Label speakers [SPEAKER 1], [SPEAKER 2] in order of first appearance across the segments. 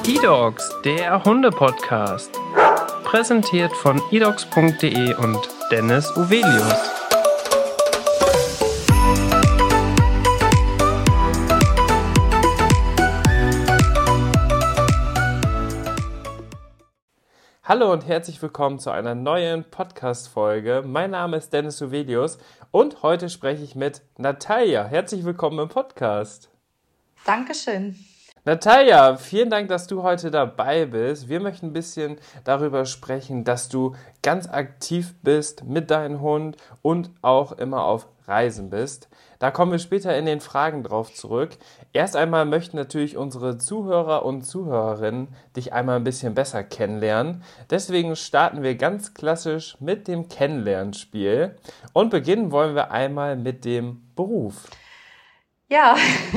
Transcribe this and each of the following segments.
[SPEAKER 1] eDogs, der Hunde-Podcast. Präsentiert von edogs.de und Dennis Uvelius. Hallo und herzlich willkommen zu einer neuen Podcast-Folge. Mein Name ist Dennis Uvelius und heute spreche ich mit Natalia. Herzlich willkommen im Podcast.
[SPEAKER 2] Dankeschön.
[SPEAKER 1] Natalia, vielen Dank, dass du heute dabei bist. Wir möchten ein bisschen darüber sprechen, dass du ganz aktiv bist mit deinem Hund und auch immer auf Reisen bist. Da kommen wir später in den Fragen drauf zurück. Erst einmal möchten natürlich unsere Zuhörer und Zuhörerinnen dich einmal ein bisschen besser kennenlernen. Deswegen starten wir ganz klassisch mit dem Kennenlernspiel und beginnen wollen wir einmal mit dem Beruf.
[SPEAKER 2] Ja,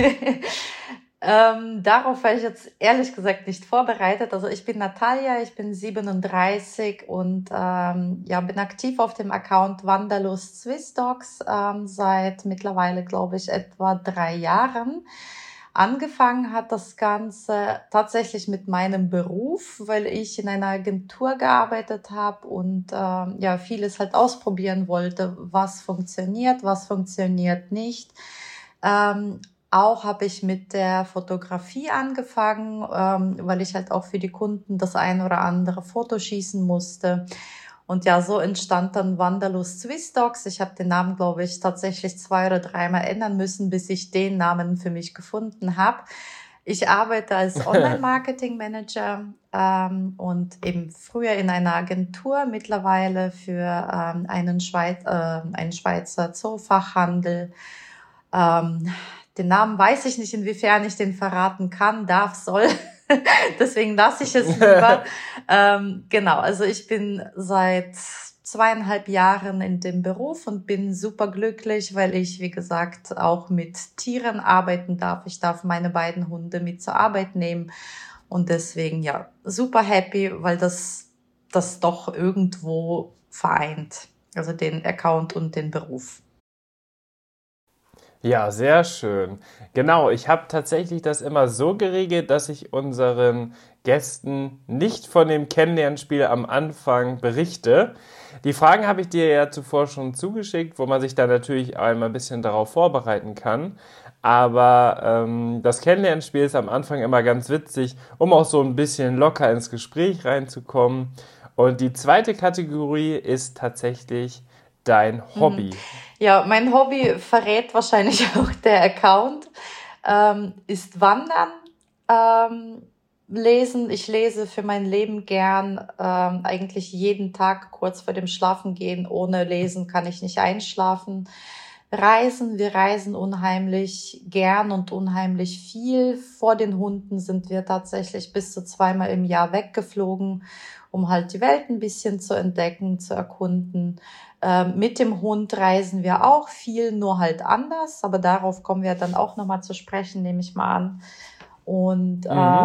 [SPEAKER 2] darauf war ich jetzt ehrlich gesagt nicht vorbereitet. Also ich bin Natalia, ich bin 37 und bin aktiv auf dem Account Wanderlust Swiss Dogs seit mittlerweile, glaube ich, etwa 3 Jahren. Angefangen hat das Ganze tatsächlich mit meinem Beruf, weil ich in einer Agentur gearbeitet habe und vieles halt ausprobieren wollte, was funktioniert nicht. Auch habe ich mit der Fotografie angefangen, weil ich halt auch für die Kunden das ein oder andere Foto schießen musste. Und ja, so entstand dann Wanderlust Swiss Dogs. Ich habe den Namen, glaube ich, tatsächlich 2 oder 3 Mal ändern müssen, bis ich den Namen für mich gefunden habe. Ich arbeite als Online-Marketing-Manager und eben früher in einer Agentur, mittlerweile für einen Schweizer Zoofachhandel. Den Namen weiß ich nicht, inwiefern ich den verraten kann, darf, soll. Deswegen lasse ich es lieber. Also ich bin seit 2,5 Jahren in dem Beruf und bin super glücklich, weil ich, wie gesagt, auch mit Tieren arbeiten darf. Ich darf meine beiden Hunde mit zur Arbeit nehmen und deswegen ja super happy, weil das doch irgendwo vereint. Also den Account und den Beruf.
[SPEAKER 1] Ja, sehr schön. Genau, ich habe tatsächlich das immer so geregelt, dass ich unseren Gästen nicht von dem Kennenlernspiel am Anfang berichte. Die Fragen habe ich dir ja zuvor schon zugeschickt, wo man sich dann natürlich einmal ein bisschen darauf vorbereiten kann. Aber das Kennenlernspiel ist am Anfang immer ganz witzig, um auch so ein bisschen locker ins Gespräch reinzukommen. Und die zweite Kategorie ist tatsächlich dein Hobby.
[SPEAKER 2] Ja, mein Hobby verrät wahrscheinlich auch der Account, ist Wandern, Lesen. Ich lese für mein Leben gern, eigentlich jeden Tag kurz vor dem Schlafengehen. Ohne Lesen kann ich nicht einschlafen. Reisen, wir reisen unheimlich gern und unheimlich viel. Vor den Hunden sind wir tatsächlich bis zu 2-mal im Jahr weggeflogen, um halt die Welt ein bisschen zu entdecken, zu erkunden. Mit dem Hund reisen wir auch viel, nur halt anders. Aber darauf kommen wir dann auch nochmal zu sprechen, nehme ich mal an. Und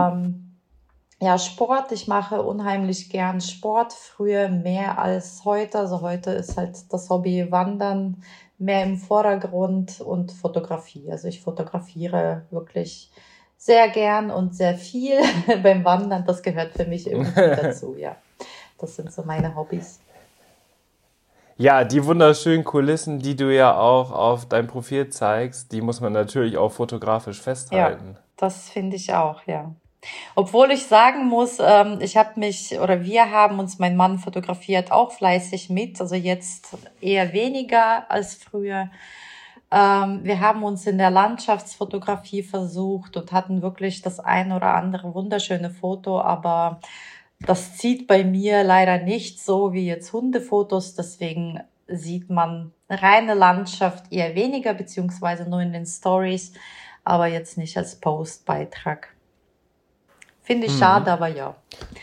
[SPEAKER 2] Sport. Ich mache unheimlich gern Sport. Früher mehr als heute. Also heute ist halt das Hobby Wandern mehr im Vordergrund und Fotografie. Also ich fotografiere wirklich sehr gern und sehr viel beim Wandern. Das gehört für mich irgendwie dazu, ja. Das sind so meine Hobbys.
[SPEAKER 1] Ja, die wunderschönen Kulissen, die du ja auch auf deinem Profil zeigst, die muss man natürlich auch fotografisch festhalten.
[SPEAKER 2] Ja, das finde ich auch, ja. Obwohl ich sagen muss, wir haben uns, mein Mann fotografiert auch fleißig mit, also jetzt eher weniger als früher. Wir haben uns in der Landschaftsfotografie versucht und hatten wirklich das ein oder andere wunderschöne Foto, aber das zieht bei mir leider nicht so wie jetzt Hundefotos, deswegen sieht man reine Landschaft eher weniger, beziehungsweise nur in den Stories, aber jetzt nicht als Postbeitrag. Finde ich schade, aber ja.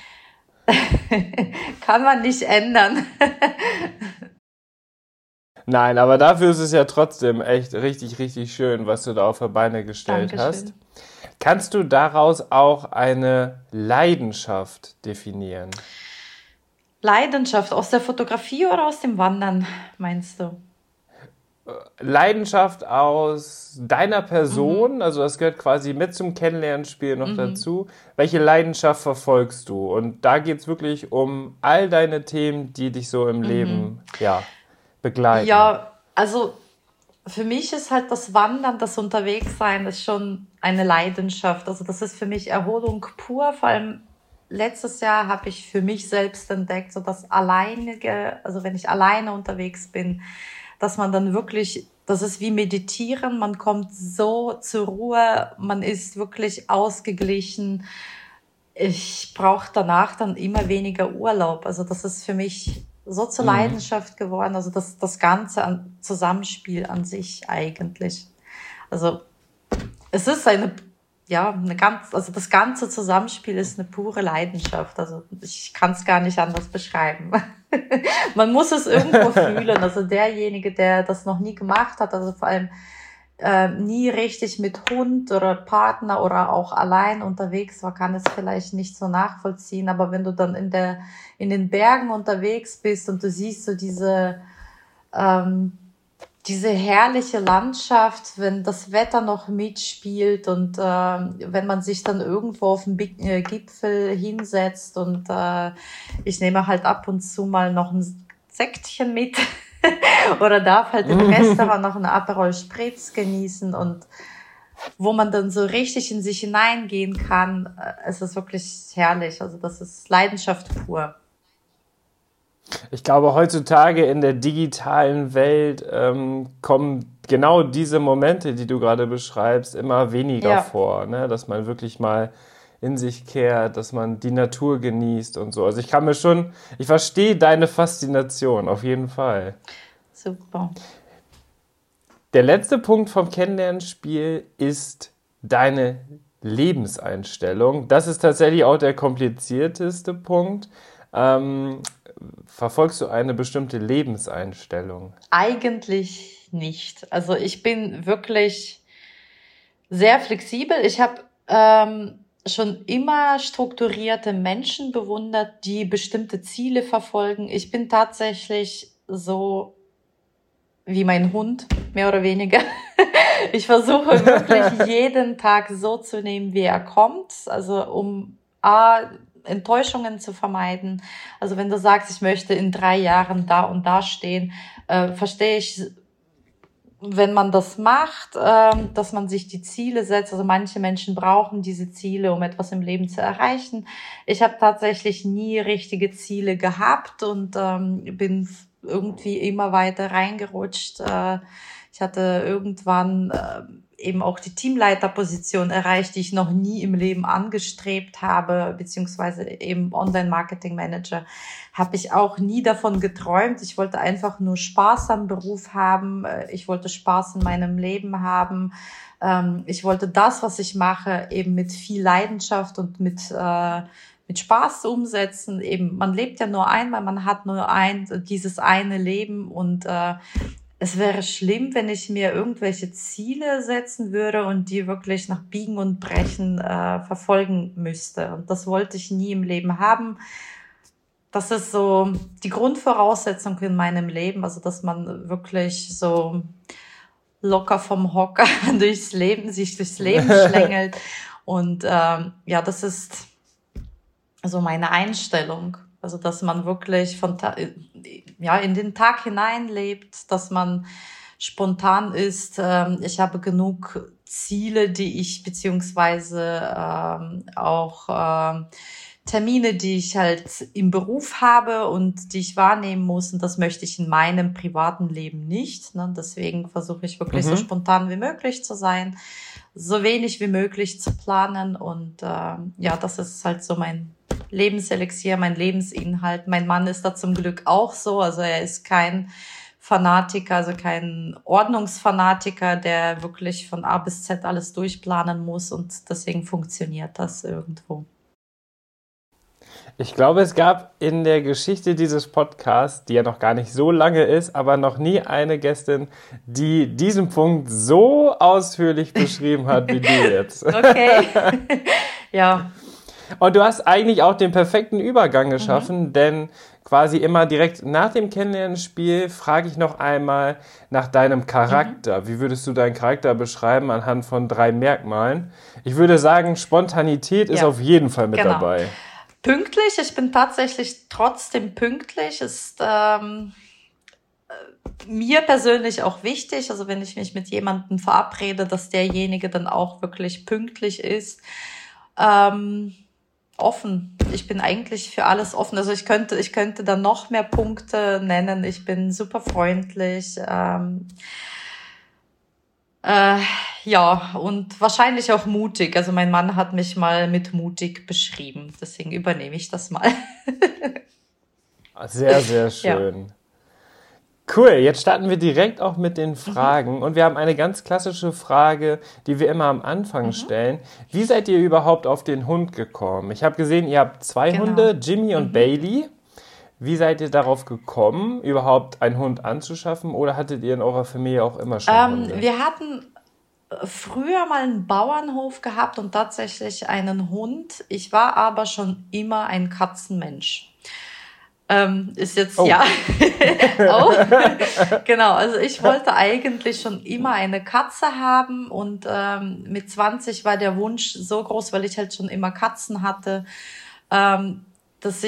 [SPEAKER 2] Kann man nicht ändern.
[SPEAKER 1] Nein, aber dafür ist es ja trotzdem echt richtig, richtig schön, was du da auf die Beine gestellt hast. Kannst du daraus auch eine Leidenschaft definieren?
[SPEAKER 2] Leidenschaft aus der Fotografie oder aus dem Wandern, meinst du?
[SPEAKER 1] Leidenschaft aus deiner Person, also das gehört quasi mit zum Kennenlernspiel noch dazu. Welche Leidenschaft verfolgst du? Und da geht es wirklich um all deine Themen, die dich so im Leben begleiten.
[SPEAKER 2] Ja, also für mich ist halt das Wandern, das Unterwegssein, ist schon eine Leidenschaft. Also das ist für mich Erholung pur. Vor allem letztes Jahr habe ich für mich selbst entdeckt, so das Alleinige, also wenn ich alleine unterwegs bin, dass man dann wirklich, das ist wie Meditieren, man kommt so zur Ruhe, man ist wirklich ausgeglichen. Ich brauche danach dann immer weniger Urlaub. Also das ist für mich so zur Leidenschaft geworden. Also das ganze Zusammenspiel an sich eigentlich. Also es ist also das ganze Zusammenspiel ist eine pure Leidenschaft. Also ich kann es gar nicht anders beschreiben. Man muss es irgendwo fühlen. Also derjenige, der das noch nie gemacht hat, also vor allem nie richtig mit Hund oder Partner oder auch allein unterwegs war, kann es vielleicht nicht so nachvollziehen. Aber wenn du dann in den Bergen unterwegs bist und du siehst so diese herrliche Landschaft, wenn das Wetter noch mitspielt und wenn man sich dann irgendwo auf dem Gipfel hinsetzt und ich nehme halt ab und zu mal noch ein Sektchen mit oder darf halt im Restaurant noch einen Aperol Spritz genießen und wo man dann so richtig in sich hineingehen kann, es ist wirklich herrlich. Also das ist Leidenschaft pur.
[SPEAKER 1] Ich glaube, heutzutage in der digitalen Welt kommen genau diese Momente, die du gerade beschreibst, immer weniger vor, ne? Dass man wirklich mal in sich kehrt, dass man die Natur genießt und so. Also ich verstehe deine Faszination, auf jeden Fall.
[SPEAKER 2] Super.
[SPEAKER 1] Der letzte Punkt vom Kennenlernspiel ist deine Lebenseinstellung. Das ist tatsächlich auch der komplizierteste Punkt. Verfolgst du eine bestimmte Lebenseinstellung?
[SPEAKER 2] Eigentlich nicht. Also ich bin wirklich sehr flexibel. Ich habe schon immer strukturierte Menschen bewundert, die bestimmte Ziele verfolgen. Ich bin tatsächlich so wie mein Hund, mehr oder weniger. Ich versuche wirklich jeden Tag so zu nehmen, wie er kommt. Also um Enttäuschungen zu vermeiden. Also wenn du sagst, ich möchte in 3 Jahren da und da stehen, verstehe ich, wenn man das macht, dass man sich die Ziele setzt. Also manche Menschen brauchen diese Ziele, um etwas im Leben zu erreichen. Ich habe tatsächlich nie richtige Ziele gehabt und bin irgendwie immer weiter reingerutscht. Ich hatte irgendwann eben auch die Teamleiterposition erreicht, die ich noch nie im Leben angestrebt habe, beziehungsweise eben Online-Marketing-Manager, habe ich auch nie davon geträumt. Ich wollte einfach nur Spaß am Beruf haben. Ich wollte Spaß in meinem Leben haben. Ich wollte das, was ich mache, eben mit viel Leidenschaft und mit Spaß umsetzen. Eben, man lebt ja nur einmal, man hat nur dieses eine Leben und es wäre schlimm, wenn ich mir irgendwelche Ziele setzen würde und die wirklich nach Biegen und Brechen verfolgen müsste. Und das wollte ich nie im Leben haben. Das ist so die Grundvoraussetzung in meinem Leben, also dass man wirklich so locker vom Hocker sich durchs Leben schlängelt. Und das ist so meine Einstellung. Also, dass man wirklich in den Tag hineinlebt, dass man spontan ist. Ich habe genug Ziele, die ich, beziehungsweise auch Termine, die ich halt im Beruf habe und die ich wahrnehmen muss. Und das möchte ich in meinem privaten Leben nicht. Ne? Deswegen versuche ich wirklich so spontan wie möglich zu sein, so wenig wie möglich zu planen. Und das ist halt so mein Lebenselixier, mein Lebensinhalt. Mein Mann ist da zum Glück auch so. Also er ist kein Fanatiker, also kein Ordnungsfanatiker, der wirklich von A bis Z alles durchplanen muss. Und deswegen funktioniert das irgendwo.
[SPEAKER 1] Ich glaube, es gab in der Geschichte dieses Podcasts, die ja noch gar nicht so lange ist, aber noch nie eine Gästin, die diesen Punkt so ausführlich beschrieben hat wie du jetzt.
[SPEAKER 2] Okay. Ja.
[SPEAKER 1] Und du hast eigentlich auch den perfekten Übergang geschaffen, denn quasi immer direkt nach dem Kennenlernspiel frage ich noch einmal nach deinem Charakter. Wie würdest du deinen Charakter beschreiben anhand von 3 Merkmalen? Ich würde sagen, Spontanität ist
[SPEAKER 2] Ja,
[SPEAKER 1] auf jeden Fall mit
[SPEAKER 2] genau.
[SPEAKER 1] dabei.
[SPEAKER 2] Pünktlich, ich bin tatsächlich trotzdem pünktlich, ist mir persönlich auch wichtig. Also wenn ich mich mit jemandem verabrede, dass derjenige dann auch wirklich pünktlich ist. Offen. Ich bin eigentlich für alles offen. Also ich könnte da noch mehr Punkte nennen. Ich bin super freundlich. Ja, und wahrscheinlich auch mutig. Also mein Mann hat mich mal mit mutig beschrieben. Deswegen übernehme ich das mal.
[SPEAKER 1] Sehr, sehr schön.
[SPEAKER 2] Ja.
[SPEAKER 1] Cool, jetzt starten wir direkt auch mit den Fragen. Und wir haben eine ganz klassische Frage, die wir immer am Anfang stellen. Wie seid ihr überhaupt auf den Hund gekommen? Ich habe gesehen, ihr habt 2
[SPEAKER 2] Genau.
[SPEAKER 1] Hunde, Jimmy und Bailey. Wie seid ihr darauf gekommen, überhaupt einen Hund anzuschaffen? Oder hattet ihr in eurer Familie auch immer schon Hunde?
[SPEAKER 2] Wir hatten früher mal einen Bauernhof gehabt und tatsächlich einen Hund. Ich war aber schon immer ein Katzenmensch. Ist jetzt, ja, auch. Genau, also ich wollte eigentlich schon immer eine Katze haben und mit 20 war der Wunsch so groß, weil ich halt schon immer Katzen hatte, dass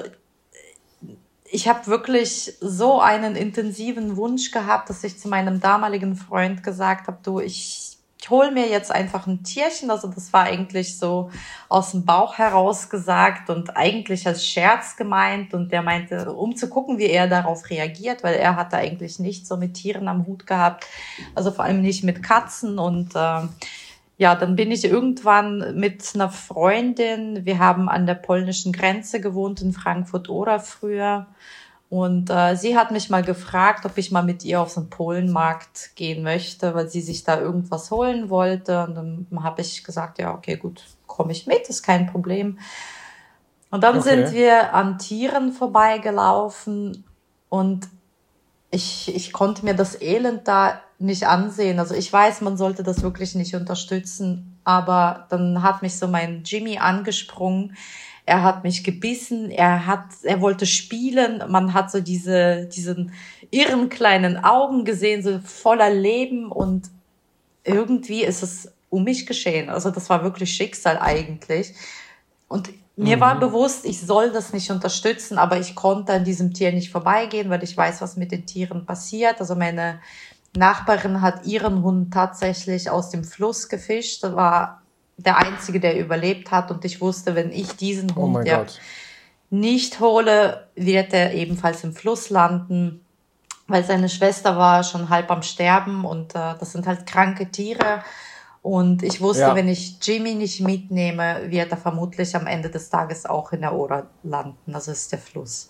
[SPEAKER 2] ich habe wirklich so einen intensiven Wunsch gehabt, dass ich zu meinem damaligen Freund gesagt habe, du, ich hol mir jetzt einfach ein Tierchen. Also das war eigentlich so aus dem Bauch heraus gesagt und eigentlich als Scherz gemeint. Und der meinte, um zu gucken, wie er darauf reagiert, weil er hatte eigentlich nicht so mit Tieren am Hut gehabt. Also vor allem nicht mit Katzen. Und ja, dann bin ich irgendwann mit einer Freundin, wir haben an der polnischen Grenze gewohnt, in Frankfurt-Oder früher. Und sie hat mich mal gefragt, ob ich mal mit ihr auf so einen Polenmarkt gehen möchte, weil sie sich da irgendwas holen wollte. Und dann habe ich gesagt, ja, okay, gut, komme ich mit, ist kein Problem. Und dann sind wir an Tieren vorbeigelaufen und ich konnte mir das Elend da nicht ansehen. Also ich weiß, man sollte das wirklich nicht unterstützen, aber dann hat mich so mein Jimmy angesprungen. Er hat mich gebissen, er wollte spielen. Man hat so diesen irren kleinen Augen gesehen, so voller Leben und irgendwie ist es um mich geschehen. Also das war wirklich Schicksal eigentlich. Und mir war bewusst, ich soll das nicht unterstützen, aber ich konnte an diesem Tier nicht vorbeigehen, weil ich weiß, was mit den Tieren passiert. Also meine Nachbarin hat ihren Hund tatsächlich aus dem Fluss gefischt. Das war der einzige, der überlebt hat. Und ich wusste, wenn ich diesen Hund nicht hole, wird er ebenfalls im Fluss landen, weil seine Schwester war schon halb am Sterben und das sind halt kranke Tiere. Und ich wusste, wenn ich Jimmy nicht mitnehme, wird er vermutlich am Ende des Tages auch in der Oder landen. Also ist der Fluss.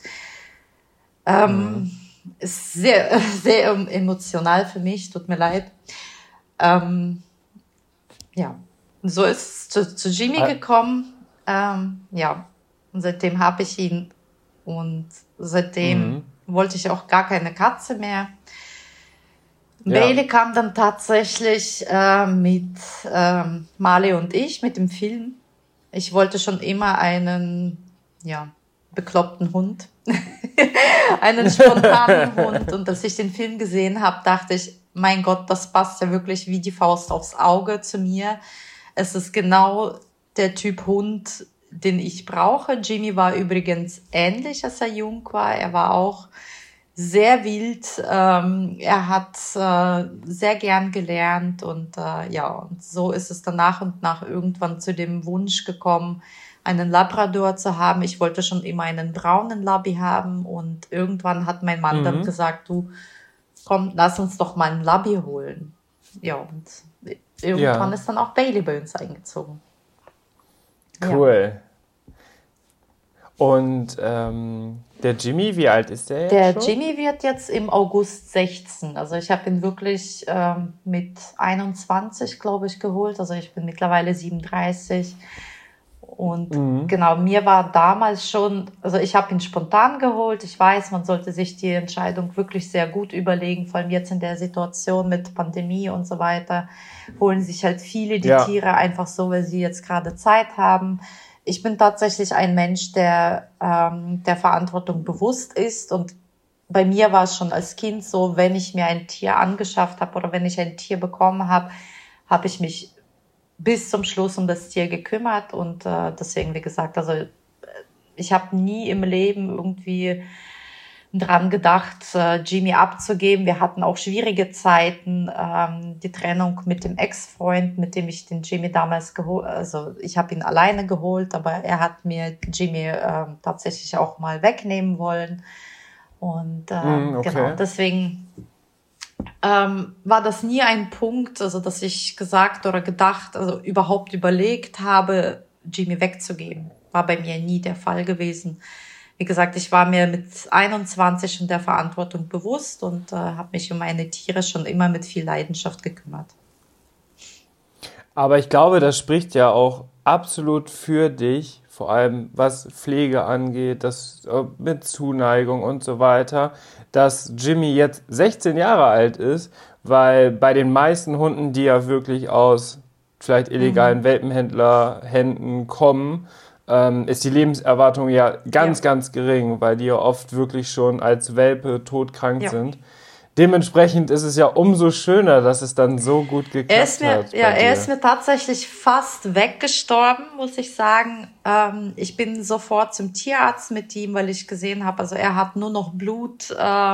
[SPEAKER 2] Ist sehr, sehr emotional für mich, tut mir leid. Ja, so ist es zu Jimmy gekommen. Ja, und seitdem habe ich ihn. Und seitdem wollte ich auch gar keine Katze mehr. Bailey kam dann tatsächlich mit Marley und ich, mit dem Film. Ich wollte schon immer einen, bekloppten Hund. Einen spontanen Hund. Und als ich den Film gesehen habe, dachte ich, mein Gott, das passt ja wirklich wie die Faust aufs Auge zu mir. Es ist genau der Typ Hund, den ich brauche. Jimmy war übrigens ähnlich, als er jung war. Er war auch sehr wild. Er hat sehr gern gelernt und und so ist es dann nach und nach irgendwann zu dem Wunsch gekommen, einen Labrador zu haben. Ich wollte schon immer einen braunen Labby haben und irgendwann hat mein Mann dann gesagt, du, komm, lass uns doch mal einen Labby holen. Ja, und irgendwann ist dann auch Bailey bei uns eingezogen.
[SPEAKER 1] Cool. Ja. Und der Jimmy, wie alt ist der jetzt
[SPEAKER 2] Der
[SPEAKER 1] schon?
[SPEAKER 2] Jimmy wird jetzt im August 16. Also ich habe ihn wirklich mit 21, glaube ich, geholt. Also ich bin mittlerweile 37. Und genau, mir war damals schon, also ich habe ihn spontan geholt. Ich weiß, man sollte sich die Entscheidung wirklich sehr gut überlegen, vor allem jetzt in der Situation mit Pandemie und so weiter, holen sich halt viele die Tiere einfach so, weil sie jetzt gerade Zeit haben. ich bin tatsächlich ein Mensch, der Verantwortung bewusst ist. Und bei mir war es schon als Kind so, wenn ich mir ein Tier angeschafft habe oder wenn ich ein Tier bekommen habe, habe ich mich bis zum Schluss um das Tier gekümmert. Und deswegen, wie gesagt, also ich habe nie im Leben irgendwie dran gedacht, Jimmy abzugeben. Wir hatten auch schwierige Zeiten. Die Trennung mit dem Ex-Freund, mit dem ich den Jimmy damals also ich habe ihn alleine geholt, aber er hat mir Jimmy tatsächlich auch mal wegnehmen wollen. Und
[SPEAKER 1] Okay.
[SPEAKER 2] genau, deswegen war das nie ein Punkt, also dass ich gesagt oder gedacht, also überhaupt überlegt habe, Jimmy wegzugeben. War bei mir nie der Fall gewesen. Wie gesagt, ich war mir mit 21 schon der Verantwortung bewusst und habe mich um meine Tiere schon immer mit viel Leidenschaft gekümmert.
[SPEAKER 1] Aber ich glaube, das spricht ja auch absolut für dich, vor allem was Pflege angeht, das mit Zuneigung und so weiter, dass Jimmy jetzt 16 Jahre alt ist, weil bei den meisten Hunden, die ja wirklich aus vielleicht illegalen Welpenhändlerhänden kommen, ist die Lebenserwartung ja ganz gering, weil die ja oft wirklich schon als Welpe todkrank sind. Dementsprechend ist es ja umso schöner, dass es dann so gut geklappt hat.
[SPEAKER 2] Er ist mir tatsächlich fast weggestorben, muss ich sagen. Ich bin sofort zum Tierarzt mit ihm, weil ich gesehen habe, also er hat nur noch Blut.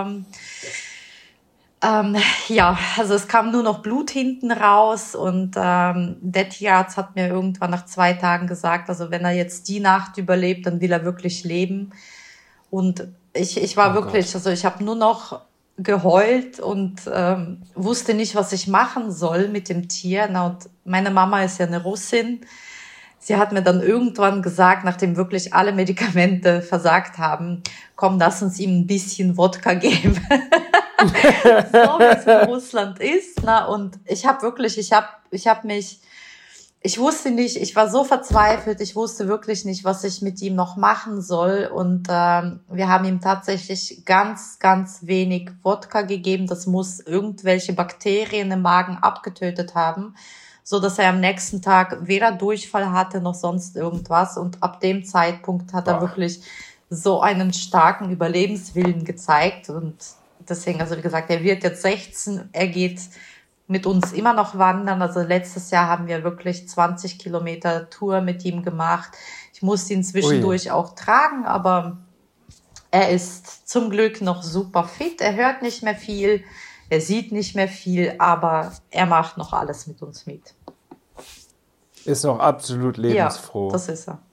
[SPEAKER 2] Also es kam nur noch Blut hinten raus und der Tierarzt hat mir irgendwann nach 2 Tagen gesagt, also wenn er jetzt die Nacht überlebt, dann will er wirklich leben. Und ich war wirklich, also ich habe nur noch geheult und wusste nicht, was ich machen soll mit dem Tier. Na, und meine Mama ist ja eine Russin. Sie hat mir dann irgendwann gesagt, nachdem wirklich alle Medikamente versagt haben, komm, lass uns ihm ein bisschen Wodka geben. So wie es in Russland ist. Na, und ich wusste nicht, ich war so verzweifelt, ich wusste wirklich nicht, was ich mit ihm noch machen soll. Und wir haben ihm tatsächlich ganz wenig Wodka gegeben. Das muss irgendwelche Bakterien im Magen abgetötet haben, so dass er am nächsten Tag weder Durchfall hatte noch sonst irgendwas. Und ab dem Zeitpunkt hat er wirklich so einen starken Überlebenswillen gezeigt. Und deswegen, also wie gesagt, er wird jetzt 16, er geht mit uns immer noch wandern. Also letztes Jahr haben wir wirklich 20 Kilometer Tour mit ihm gemacht. Ich musste ihn zwischendurch auch tragen, aber er ist zum Glück noch super fit. Er hört nicht mehr viel, er sieht nicht mehr viel, aber er macht noch alles mit uns mit.
[SPEAKER 1] Ist noch absolut lebensfroh.
[SPEAKER 2] Ja, das ist er.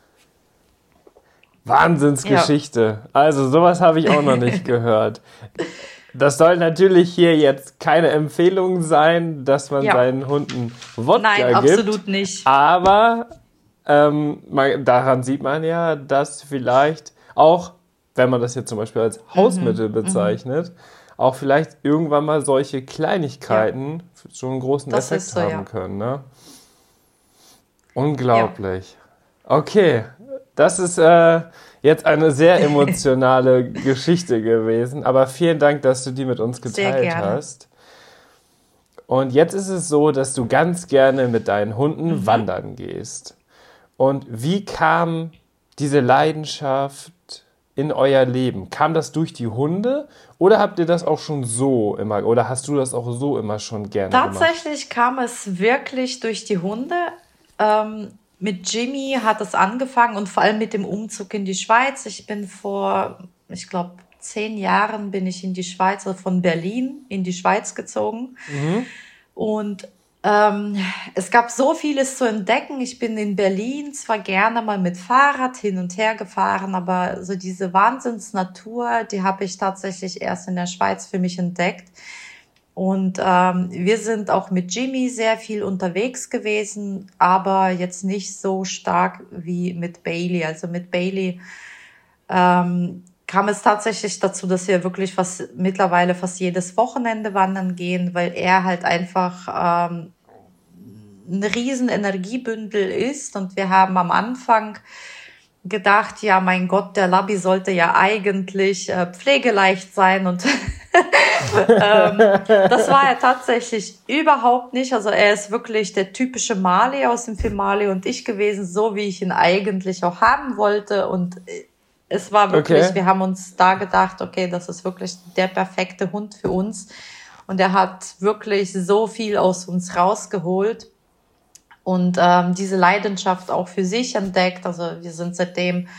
[SPEAKER 1] Wahnsinnsgeschichte. Ja. Also sowas habe ich auch noch nicht gehört. Das soll natürlich hier jetzt keine Empfehlung sein, dass man seinen Hunden Wodka gibt.
[SPEAKER 2] Nein, absolut nicht.
[SPEAKER 1] Aber daran sieht man ja, dass vielleicht auch, wenn man das jetzt zum Beispiel als Hausmittel bezeichnet, auch vielleicht irgendwann mal solche Kleinigkeiten schon einen großen Effekt haben können. Ne? Unglaublich. Ja. Okay, das ist jetzt eine sehr emotionale Geschichte gewesen, aber vielen Dank, dass du die mit uns geteilt hast. Und jetzt ist es so, dass du ganz gerne mit deinen Hunden wandern gehst. Und wie kam diese Leidenschaft in euer Leben? Kam das durch die Hunde oder habt ihr das auch schon so immer, oder hast du das auch so immer schon gerne gemacht?
[SPEAKER 2] Tatsächlich kam es wirklich durch die Hunde. Mit Jimmy hat es angefangen und vor allem mit dem Umzug in die Schweiz. Ich bin vor, ich glaube, 10 Jahren bin ich in die Schweiz, also von Berlin in die Schweiz gezogen. Und es gab so vieles zu entdecken. Ich bin in Berlin zwar gerne mal mit Fahrrad hin und her gefahren, aber so diese Wahnsinnsnatur, die habe ich tatsächlich erst in der Schweiz für mich entdeckt. Und wir sind auch mit Jimmy sehr viel unterwegs gewesen, aber jetzt nicht so stark wie mit Bailey. Also mit Bailey kam es tatsächlich dazu, dass wir wirklich mittlerweile fast jedes Wochenende wandern gehen, weil er halt einfach ein riesen Energiebündel ist. Und wir haben am Anfang gedacht, ja, mein Gott, der Labby sollte ja eigentlich pflegeleicht sein und Das war er tatsächlich überhaupt nicht. Also er ist wirklich der typische Marley aus dem Film Marley und ich gewesen, so wie ich ihn eigentlich auch haben wollte. Und es war wirklich, wir haben uns da gedacht, okay, das ist wirklich der perfekte Hund für uns. Und er hat wirklich so viel aus uns rausgeholt und diese Leidenschaft auch für sich entdeckt. Also wir sind seitdem,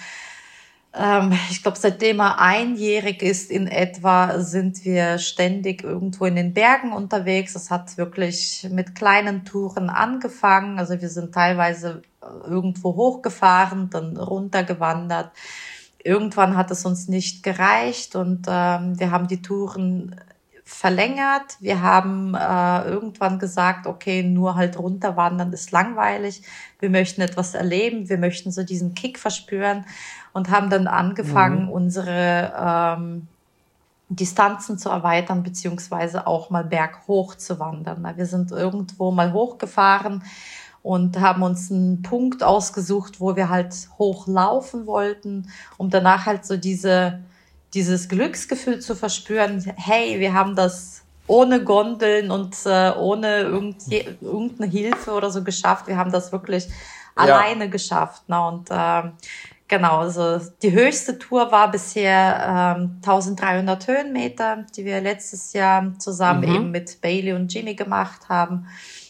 [SPEAKER 2] ich glaube, seitdem er einjährig ist in etwa, sind wir ständig irgendwo in den Bergen unterwegs. Es hat wirklich mit kleinen Touren angefangen. Also wir sind teilweise irgendwo hochgefahren, dann runtergewandert. Irgendwann hat es uns nicht gereicht und wir haben die Touren verlängert. Wir haben irgendwann gesagt, okay, nur halt runterwandern ist langweilig. Wir möchten etwas erleben. Wir möchten so diesen Kick verspüren und haben dann angefangen, unsere Distanzen zu erweitern, beziehungsweise auch mal berghoch zu wandern. Wir sind irgendwo mal hochgefahren und haben uns einen Punkt ausgesucht, wo wir halt hochlaufen wollten, um danach halt so dieses Glücksgefühl zu verspüren, hey, wir haben das ohne Gondeln und ohne irgendeine Hilfe oder so geschafft. Wir haben das wirklich alleine geschafft. Ne? Und genau, also die höchste Tour war bisher 1300 Höhenmeter, die wir letztes Jahr zusammen eben mit Bailey und Jimmy gemacht haben.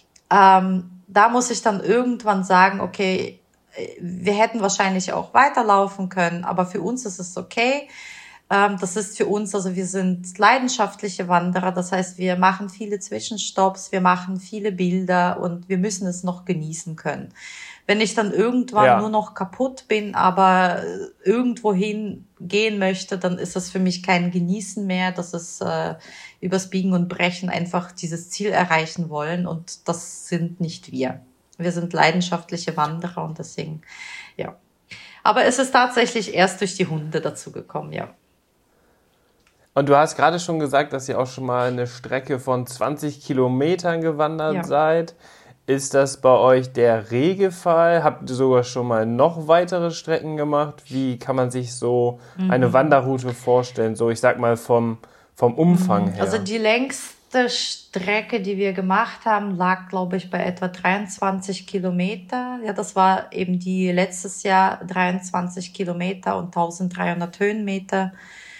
[SPEAKER 2] Da muss ich dann irgendwann sagen, okay, wir hätten wahrscheinlich auch weiterlaufen können, aber für uns ist es okay. Das ist für uns, also wir sind leidenschaftliche Wanderer, das heißt, wir machen viele Zwischenstopps, wir machen viele Bilder und wir müssen es noch genießen können. Wenn ich dann irgendwann nur noch kaputt bin, aber irgendwo hingehen möchte, dann ist das für mich kein Genießen mehr, das ist übers Biegen und Brechen einfach dieses Ziel erreichen wollen und das sind nicht wir. Wir sind leidenschaftliche Wanderer und deswegen, ja. Aber es ist tatsächlich erst durch die Hunde dazu gekommen, ja.
[SPEAKER 1] Und du hast gerade schon gesagt, dass ihr auch schon mal eine Strecke von 20 Kilometern gewandert seid. Ist das bei euch der Regelfall? Habt ihr sogar schon mal noch weitere Strecken gemacht? Wie kann man sich so eine Wanderroute vorstellen? So, ich sag mal vom Umfang her.
[SPEAKER 2] Also die längste Strecke, die wir gemacht haben, lag, glaube ich, bei etwa 23 Kilometer. Ja, das war eben die letztes Jahr 23 Kilometer und 1300 Höhenmeter.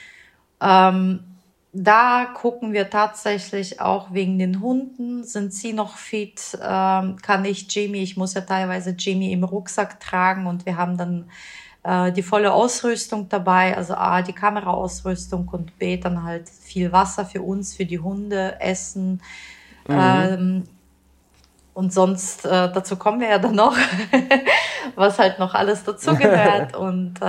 [SPEAKER 2] Da gucken wir tatsächlich auch wegen den Hunden. Sind sie noch fit? Kann ich Jimmy? Ich muss ja teilweise Jimmy im Rucksack tragen und wir haben dann die volle Ausrüstung dabei. Also A, die Kameraausrüstung und B, dann halt viel Wasser für uns, für die Hunde, Essen. Und sonst, dazu kommen wir ja dann noch, was halt noch alles dazugehört. Und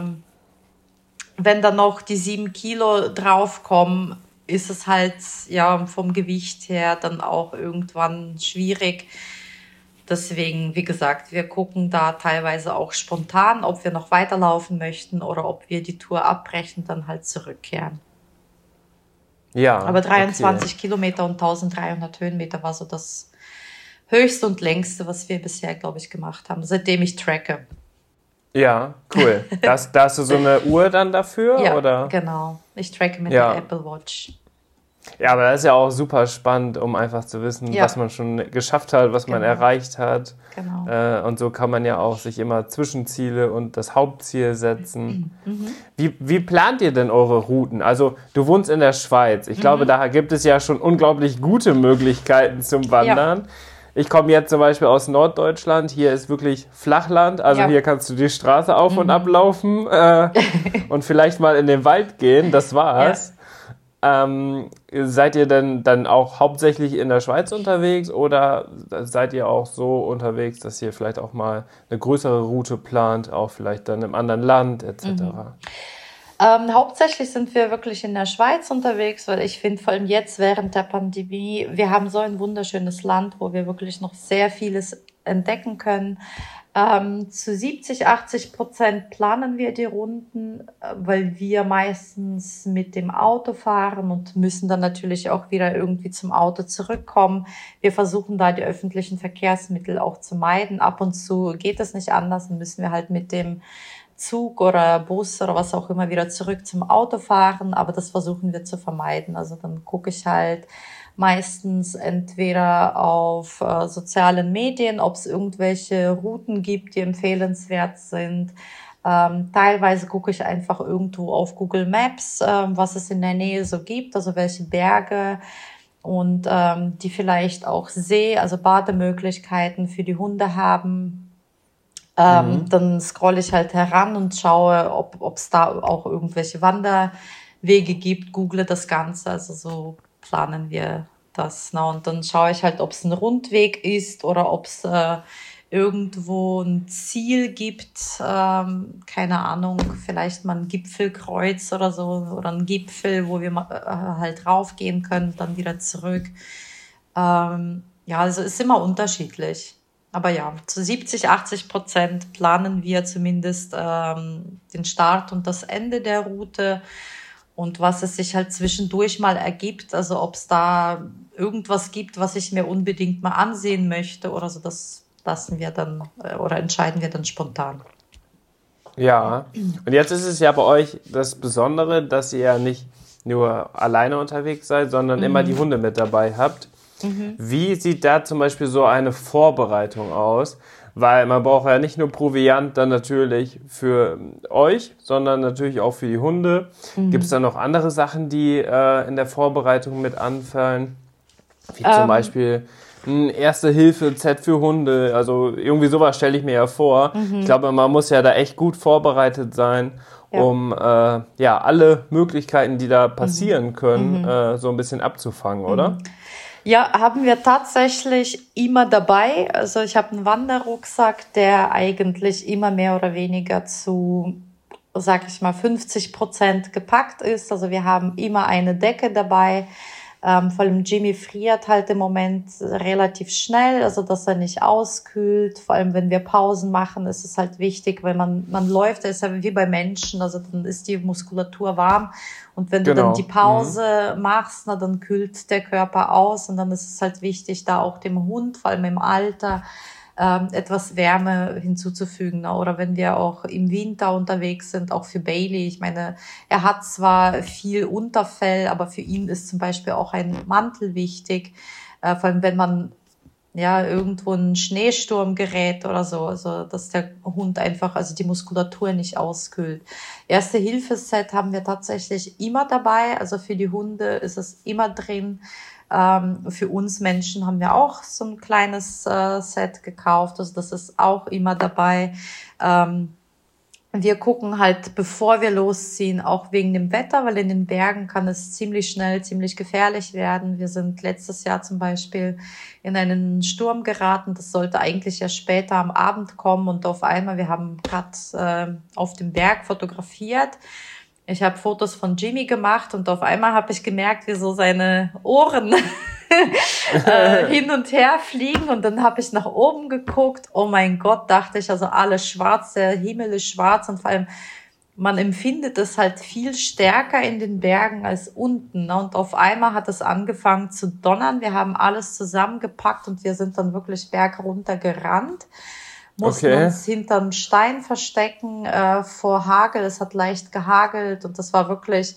[SPEAKER 2] wenn dann noch die 7 Kilo draufkommen, ist es halt ja vom Gewicht her dann auch irgendwann schwierig. Deswegen, wie gesagt, wir gucken da teilweise auch spontan, ob wir noch weiterlaufen möchten oder ob wir die Tour abbrechen, dann halt zurückkehren.
[SPEAKER 1] Ja.
[SPEAKER 2] Aber 23 Kilometer und 1300 Höhenmeter war so das höchste und längste, was wir bisher, glaube ich, gemacht haben, seitdem ich tracke.
[SPEAKER 1] Ja, cool. Da hast du so eine Uhr dann dafür?
[SPEAKER 2] Ja,
[SPEAKER 1] oder?
[SPEAKER 2] Genau. Ich tracke mit der Apple Watch.
[SPEAKER 1] Ja, aber das ist ja auch super spannend, um einfach zu wissen, was man schon geschafft hat, was man erreicht hat.
[SPEAKER 2] Genau.
[SPEAKER 1] Und so kann man ja auch sich immer Zwischenziele und das Hauptziel setzen. Wie plant ihr denn eure Routen? Also du wohnst in der Schweiz. Ich glaube, da gibt es ja schon unglaublich gute Möglichkeiten zum Wandern. Ja. Ich komme jetzt zum Beispiel aus Norddeutschland. Hier ist wirklich Flachland. Also hier kannst du die Straße auf und ablaufen und vielleicht mal in den Wald gehen. Das war's. Seid ihr denn dann auch hauptsächlich in der Schweiz unterwegs oder seid ihr auch so unterwegs, dass ihr vielleicht auch mal eine größere Route plant, auch vielleicht dann im anderen Land etc.?
[SPEAKER 2] Hauptsächlich sind wir wirklich in der Schweiz unterwegs, weil ich finde, vor allem jetzt während der Pandemie, wir haben so ein wunderschönes Land, wo wir wirklich noch sehr vieles entdecken können. Zu 70-80% planen wir die Runden, weil wir meistens mit dem Auto fahren und müssen dann natürlich auch wieder irgendwie zum Auto zurückkommen. Wir versuchen da die öffentlichen Verkehrsmittel auch zu meiden. Ab und zu geht es nicht anders, dann müssen wir halt mit dem Zug oder Bus oder was auch immer wieder zurück zum Auto fahren, aber das versuchen wir zu vermeiden. Also dann gucke ich halt meistens entweder auf sozialen Medien, ob es irgendwelche Routen gibt, die empfehlenswert sind. Teilweise gucke ich einfach irgendwo auf Google Maps, was es in der Nähe so gibt, also welche Berge und die vielleicht auch also Bademöglichkeiten für die Hunde haben. Dann scrolle ich halt heran und schaue, ob es da auch irgendwelche Wanderwege gibt, google das Ganze, also so planen wir das. Na, und dann schaue ich halt, ob es ein Rundweg ist oder ob es irgendwo ein Ziel gibt, keine Ahnung, vielleicht mal ein Gipfelkreuz oder so oder ein Gipfel, wo wir halt raufgehen können, dann wieder zurück. Ja, also ist immer unterschiedlich. Aber ja, zu 70-80% planen wir zumindest den Start und das Ende der Route und was es sich halt zwischendurch mal ergibt, also ob es da irgendwas gibt, was ich mir unbedingt mal ansehen möchte oder so, das lassen wir dann oder entscheiden wir dann spontan.
[SPEAKER 1] Ja, und jetzt ist es ja bei euch das Besondere, dass ihr ja nicht nur alleine unterwegs seid, sondern immer die Hunde mit dabei habt. Wie sieht da zum Beispiel so eine Vorbereitung aus? Weil man braucht ja nicht nur Proviant dann natürlich für euch, sondern natürlich auch für die Hunde. Gibt es da noch andere Sachen, die in der Vorbereitung mit anfallen? Wie zum Beispiel ein Erste-Hilfe-Set für Hunde. Also irgendwie sowas stelle ich mir ja vor. Ich glaube, man muss ja da echt gut vorbereitet sein, um alle Möglichkeiten, die da passieren können, so ein bisschen abzufangen, oder?
[SPEAKER 2] Ja, haben wir tatsächlich immer dabei. Also ich habe einen Wanderrucksack, der eigentlich immer mehr oder weniger zu, sag ich mal, 50% gepackt ist. Also wir haben immer eine Decke dabei. Vor allem Jimmy friert halt im Moment relativ schnell, also dass er nicht auskühlt. Vor allem, wenn wir Pausen machen, ist es halt wichtig, wenn man läuft, ist ja wie bei Menschen, also dann ist die Muskulatur warm. Und wenn du dann die Pause machst, na, dann kühlt der Körper aus. Und dann ist es halt wichtig, da auch dem Hund, vor allem im Alter, etwas Wärme hinzuzufügen. Ne? Oder wenn wir auch im Winter unterwegs sind, auch für Bailey. Ich meine, er hat zwar viel Unterfell, aber für ihn ist zum Beispiel auch ein Mantel wichtig. Vor allem, wenn man ja irgendwo einen Schneesturm gerät oder so, also dass der Hund einfach, also die Muskulatur nicht auskühlt. Erste-Hilfe-Set haben wir tatsächlich immer dabei. Also für die Hunde ist es immer drin. Für uns Menschen haben wir auch so ein kleines Set gekauft, also das ist auch immer dabei. Wir gucken halt, bevor wir losziehen, auch wegen dem Wetter, weil in den Bergen kann es ziemlich schnell, ziemlich gefährlich werden. Wir sind letztes Jahr zum Beispiel in einen Sturm geraten. Das sollte eigentlich ja später am Abend kommen und auf einmal, wir haben gerade auf dem Berg fotografiert. Ich habe Fotos von Jimmy gemacht und auf einmal habe ich gemerkt, wie so seine Ohren hin und her fliegen und dann habe ich nach oben geguckt. Oh mein Gott, dachte ich, also alles schwarz, der Himmel ist schwarz und vor allem man empfindet es halt viel stärker in den Bergen als unten. Ne? Und auf einmal hat es angefangen zu donnern. Wir haben alles zusammengepackt und wir sind dann wirklich bergunter gerannt. Mussten uns hinterm Stein verstecken vor Hagel. Es hat leicht gehagelt und das war wirklich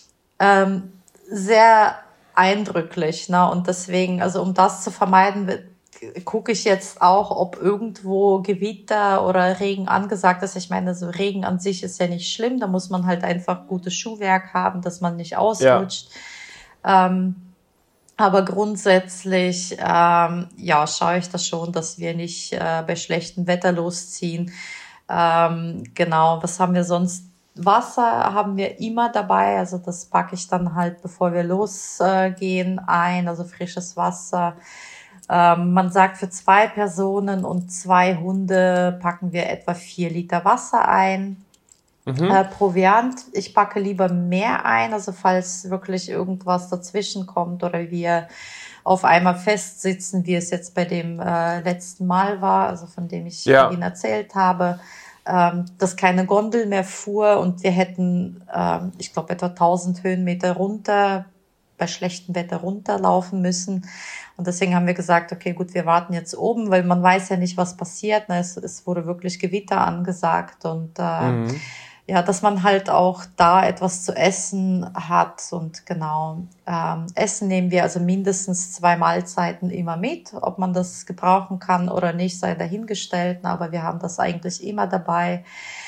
[SPEAKER 2] sehr eindrücklich. Ne? Und deswegen, also um das zu vermeiden, gucke ich jetzt auch, ob irgendwo Gewitter oder Regen angesagt ist. Ich meine, so Regen an sich ist ja nicht schlimm. Da muss man halt einfach gutes Schuhwerk haben, dass man nicht ausrutscht. Ja. Aber grundsätzlich, schaue ich das schon, dass wir nicht bei schlechtem Wetter losziehen. Genau, was haben wir sonst? Wasser haben wir immer dabei, also das packe ich dann halt, bevor wir losgehen, ein, also frisches Wasser. Man sagt, für 2 Personen und 2 Hunde packen wir etwa 4 Liter Wasser ein. Proviant, ich packe lieber mehr ein, also falls wirklich irgendwas dazwischen kommt oder wir auf einmal festsitzen, wie es jetzt bei dem letzten Mal war, also von dem ich Ihnen erzählt habe, dass keine Gondel mehr fuhr und wir hätten, ich glaube, etwa 1000 Höhenmeter runter bei schlechtem Wetter runterlaufen müssen. Und deswegen haben wir gesagt, okay, gut, wir warten jetzt oben, weil man weiß ja nicht, was passiert. Ne? Es wurde wirklich Gewitter angesagt und ja, dass man halt auch da etwas zu essen hat. Und genau, Essen nehmen wir also mindestens 2 Mahlzeiten immer mit. Ob man das gebrauchen kann oder nicht, sei dahingestellt. Aber wir haben das eigentlich immer dabei.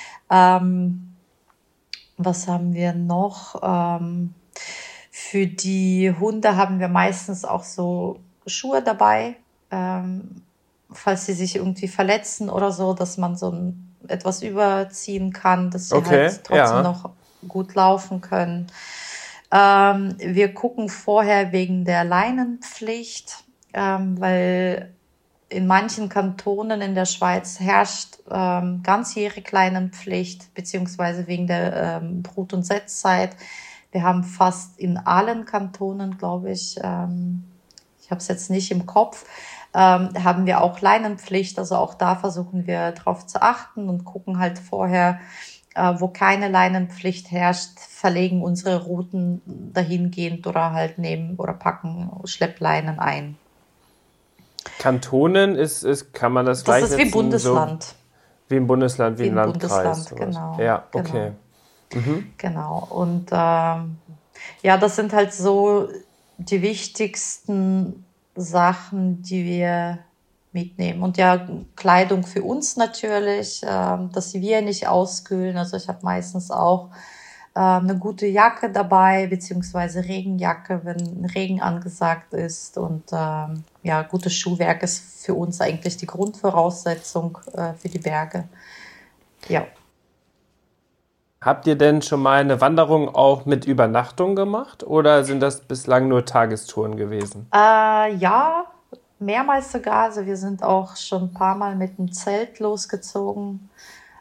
[SPEAKER 2] Was haben wir noch? Für die Hunde haben wir meistens auch so Schuhe dabei, falls sie sich irgendwie verletzen oder so, dass man etwas überziehen kann, dass sie halt trotzdem noch gut laufen können. Wir gucken vorher wegen der Leinenpflicht, weil in manchen Kantonen in der Schweiz herrscht ganzjährig Leinenpflicht, beziehungsweise wegen der Brut- und Setzzeit. Wir haben fast in allen Kantonen, glaube ich, ich habe es jetzt nicht im Kopf, haben wir auch Leinenpflicht. Also auch da versuchen wir drauf zu achten und gucken halt vorher, wo keine Leinenpflicht herrscht, verlegen unsere Routen dahingehend oder halt nehmen oder packen Schleppleinen ein.
[SPEAKER 1] Kantonen kann man das gleichsetzen?
[SPEAKER 2] Das ist wie Bundesland.
[SPEAKER 1] So wie im Bundesland, wie ein Landkreis.
[SPEAKER 2] Genau.
[SPEAKER 1] Ja, okay.
[SPEAKER 2] Genau. Und ja, das sind halt so die wichtigsten Sachen, die wir mitnehmen. Und ja, Kleidung für uns natürlich, dass wir nicht auskühlen. Also ich habe meistens auch eine gute Jacke dabei, beziehungsweise Regenjacke, wenn Regen angesagt ist. Und ja, gutes Schuhwerk ist für uns eigentlich die Grundvoraussetzung für die Berge. Ja.
[SPEAKER 1] Habt ihr denn schon mal eine Wanderung auch mit Übernachtung gemacht oder sind das bislang nur Tagestouren gewesen?
[SPEAKER 2] Ja, mehrmals sogar. Also wir sind auch schon ein paar Mal mit dem Zelt losgezogen.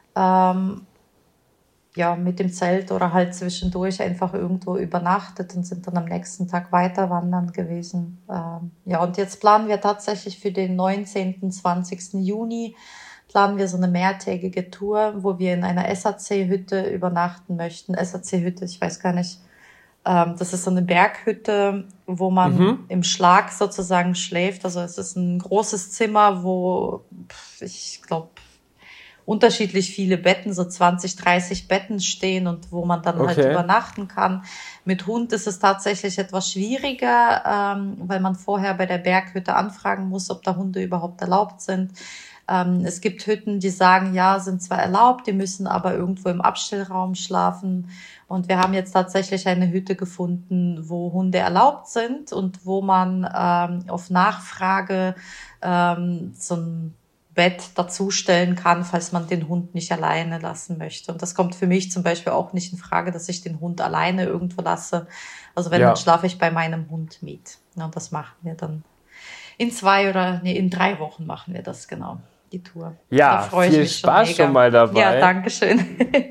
[SPEAKER 2] Ja, mit dem Zelt oder halt zwischendurch einfach irgendwo übernachtet und sind dann am nächsten Tag weiter wandern gewesen. Ja, und jetzt planen wir tatsächlich für den 19., 20. Juni planen wir so eine mehrtägige Tour, wo wir in einer SAC-Hütte übernachten möchten. SAC-Hütte, ich weiß gar nicht, das ist so eine Berghütte, wo man im Schlag sozusagen schläft. Also es ist ein großes Zimmer, wo ich glaube unterschiedlich viele Betten, so 20, 30 Betten stehen und wo man dann halt übernachten kann. Mit Hund ist es tatsächlich etwas schwieriger, weil man vorher bei der Berghütte anfragen muss, ob da Hunde überhaupt erlaubt sind. Es gibt Hütten, die sagen, ja, sind zwar erlaubt, die müssen aber irgendwo im Abstellraum schlafen. Und wir haben jetzt tatsächlich eine Hütte gefunden, wo Hunde erlaubt sind und wo man auf Nachfrage so ein Bett dazustellen kann, falls man den Hund nicht alleine lassen möchte. Und das kommt für mich zum Beispiel auch nicht in Frage, dass ich den Hund alleine irgendwo lasse. Also wenn, dann schlafe ich bei meinem Hund mit. Und das machen wir dann in 3 Wochen machen wir das, genau, die Tour.
[SPEAKER 1] Ja, viel Spaß schon mal dabei.
[SPEAKER 2] Ja, danke schön.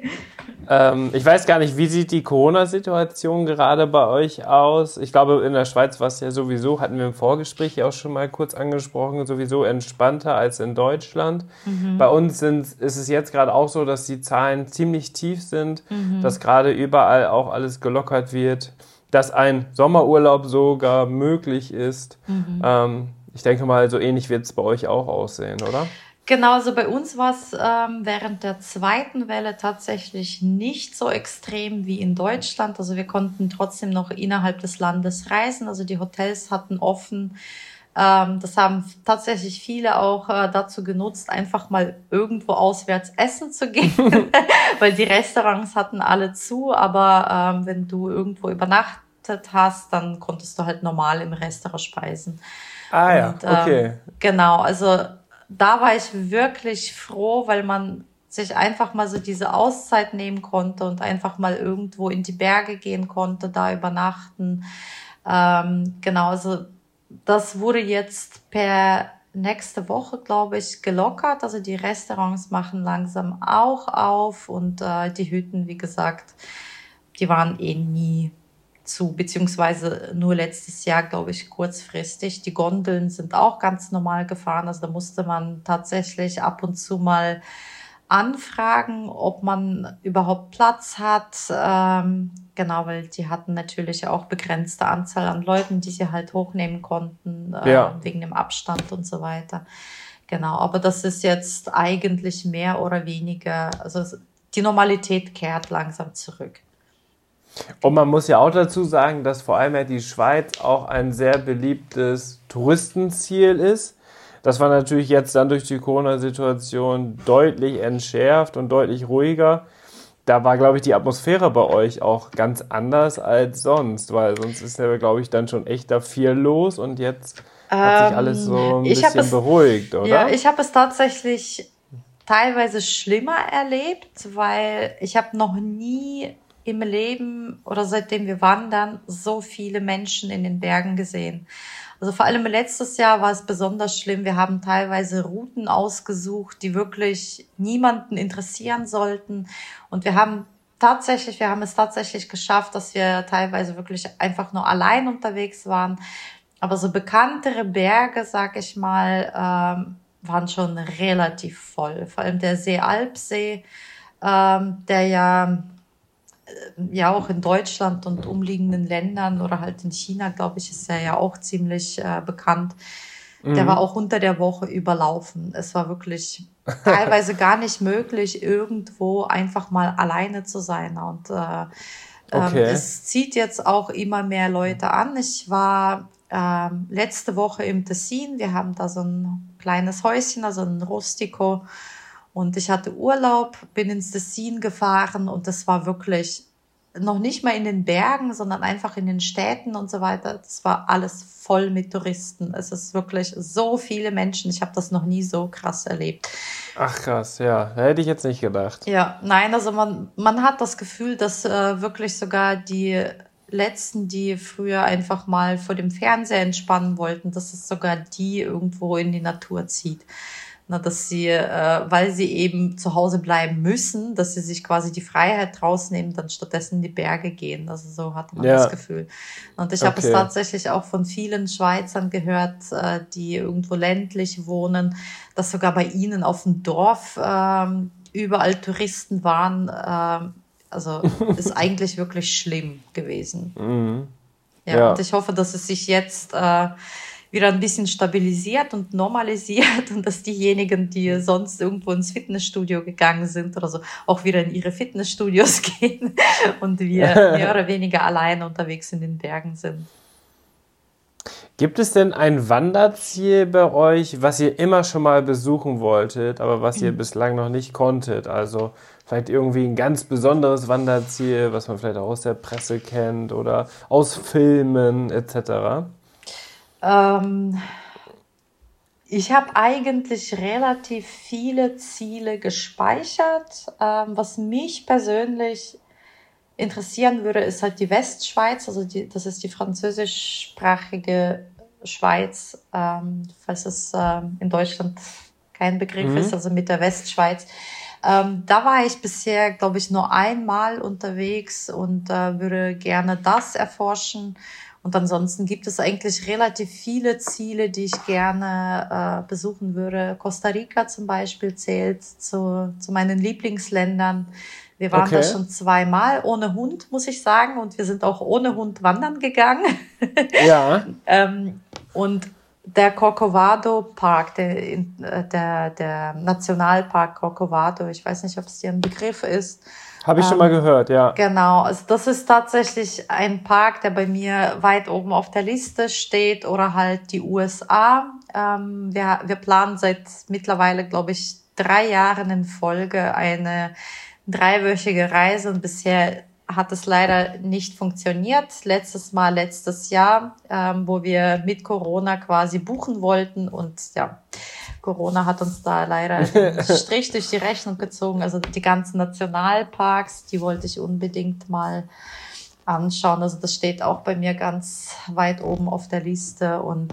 [SPEAKER 1] Ich weiß gar nicht, wie sieht die Corona-Situation gerade bei euch aus? Ich glaube, in der Schweiz war es ja sowieso, hatten wir im Vorgespräch ja auch schon mal kurz angesprochen, sowieso entspannter als in Deutschland. Bei uns ist es jetzt gerade auch so, dass die Zahlen ziemlich tief sind, dass gerade überall auch alles gelockert wird, dass ein Sommerurlaub sogar möglich ist. Ich denke mal, so ähnlich wird es bei euch auch aussehen, oder?
[SPEAKER 2] Genau, also bei uns war es während der zweiten Welle tatsächlich nicht so extrem wie in Deutschland. Also wir konnten trotzdem noch innerhalb des Landes reisen. Also die Hotels hatten offen. Das haben tatsächlich viele auch dazu genutzt, einfach mal irgendwo auswärts essen zu gehen, weil die Restaurants hatten alle zu. Aber wenn du irgendwo übernachtet hast, dann konntest du halt normal im Restaurant speisen.
[SPEAKER 1] Ja, okay.
[SPEAKER 2] Genau, also da war ich wirklich froh, weil man sich einfach mal so diese Auszeit nehmen konnte und einfach mal irgendwo in die Berge gehen konnte, da übernachten. Genau, also das wurde jetzt per nächste Woche, glaube ich, gelockert. Also die Restaurants machen langsam auch auf und die Hütten, wie gesagt, die waren nie zu, beziehungsweise nur letztes Jahr, glaube ich, kurzfristig. Die Gondeln sind auch ganz normal gefahren, also da musste man tatsächlich ab und zu mal anfragen, ob man überhaupt Platz hat. Genau, weil die hatten natürlich auch begrenzte Anzahl an Leuten, die sie halt hochnehmen konnten,
[SPEAKER 1] Ja.
[SPEAKER 2] wegen dem Abstand und so weiter. Genau, aber das ist jetzt eigentlich mehr oder weniger, also die Normalität kehrt langsam zurück.
[SPEAKER 1] Und man muss ja auch dazu sagen, dass vor allem ja die Schweiz auch ein sehr beliebtes Touristenziel ist. Das war natürlich jetzt dann durch die Corona-Situation deutlich entschärft und deutlich ruhiger. Da war, glaube ich, die Atmosphäre bei euch auch ganz anders als sonst, weil sonst ist ja, glaube ich, dann schon echt da viel los und jetzt hat sich alles so ein bisschen beruhigt,
[SPEAKER 2] Ja,
[SPEAKER 1] oder?
[SPEAKER 2] ich habe es tatsächlich teilweise schlimmer erlebt, weil ich habe noch nie im Leben oder seitdem wir wandern so viele Menschen in den Bergen gesehen. Also vor allem letztes Jahr war es besonders schlimm. Wir haben teilweise Routen ausgesucht, die wirklich niemanden interessieren sollten. Und wir haben es tatsächlich geschafft, dass wir teilweise wirklich einfach nur allein unterwegs waren. Aber so bekanntere Berge, sag ich mal, waren schon relativ voll. Vor allem der Seealpsee, der ja auch in Deutschland und umliegenden Ländern oder halt in China, glaube ich, ist er ja auch ziemlich bekannt. Der war auch unter der Woche überlaufen. Es war wirklich teilweise gar nicht möglich, irgendwo einfach mal alleine zu sein. Und
[SPEAKER 1] Okay.
[SPEAKER 2] es zieht jetzt auch immer mehr Leute an. Ich war letzte Woche im Tessin. Wir haben da so ein kleines Häuschen, also ein Rustico. Und ich hatte Urlaub, bin ins Tessin gefahren und das war wirklich noch nicht mal in den Bergen, sondern einfach in den Städten und so weiter. Das war alles voll mit Touristen. Es ist wirklich so viele Menschen. Ich habe das noch nie so krass erlebt.
[SPEAKER 1] Ach krass, ja. Hätte ich jetzt nicht gedacht.
[SPEAKER 2] Ja, nein, also man hat das Gefühl, dass wirklich sogar die Letzten, die früher einfach mal vor dem Fernseher entspannen wollten, dass es sogar die irgendwo in die Natur zieht. Na, dass sie, weil sie eben zu Hause bleiben müssen, dass sie sich quasi die Freiheit rausnehmen, dann stattdessen in die Berge gehen. Also so hat man das
[SPEAKER 1] Ja,
[SPEAKER 2] Gefühl. Und ich habe es
[SPEAKER 1] okay.
[SPEAKER 2] tatsächlich auch von vielen Schweizern gehört, die irgendwo ländlich wohnen, dass sogar bei ihnen auf dem Dorf überall Touristen waren. Also ist eigentlich wirklich schlimm gewesen. Ja, und
[SPEAKER 1] Ja.
[SPEAKER 2] ich hoffe, dass es sich jetzt wieder ein bisschen stabilisiert und normalisiert und dass diejenigen, die sonst irgendwo ins Fitnessstudio gegangen sind oder so, auch wieder in ihre Fitnessstudios gehen und wir mehr oder weniger alleine unterwegs in den Bergen sind.
[SPEAKER 1] Gibt es denn ein Wanderziel bei euch, was ihr immer schon mal besuchen wolltet, aber was ihr bislang noch nicht konntet? Also vielleicht irgendwie ein ganz besonderes Wanderziel, was man vielleicht auch aus der Presse kennt oder aus Filmen etc.
[SPEAKER 2] Ähm, Ich habe eigentlich relativ viele Ziele gespeichert. Was mich persönlich interessieren würde, ist halt die Westschweiz, also das ist die französischsprachige Schweiz, falls es in Deutschland kein Begriff ist, also mit der Westschweiz. Da war ich bisher, glaube ich, nur einmal unterwegs und würde gerne das erforschen. Und ansonsten gibt es eigentlich relativ viele Ziele, die ich gerne besuchen würde. Costa Rica zum Beispiel zählt zu meinen Lieblingsländern. Wir waren da
[SPEAKER 1] Okay.
[SPEAKER 2] schon zweimal ohne Hund, muss ich sagen. Und wir sind auch ohne Hund wandern gegangen.
[SPEAKER 1] Ja,
[SPEAKER 2] Und der Corcovado Park, der Nationalpark Corcovado, ich weiß nicht, ob es dir ein Begriff ist.
[SPEAKER 1] habe ich schon mal gehört, ja.
[SPEAKER 2] Genau, also das ist tatsächlich ein Park, der bei mir weit oben auf der Liste steht oder halt die USA. Wir planen seit mittlerweile, glaube ich, 3 Jahren in Folge eine dreiwöchige Reise und bisher hat es leider nicht funktioniert. Letztes Jahr, wo wir mit Corona quasi buchen wollten und ja, Corona hat uns da leider einen Strich durch die Rechnung gezogen. Also die ganzen Nationalparks, die wollte ich unbedingt mal anschauen. Also das steht auch bei mir ganz weit oben auf der Liste und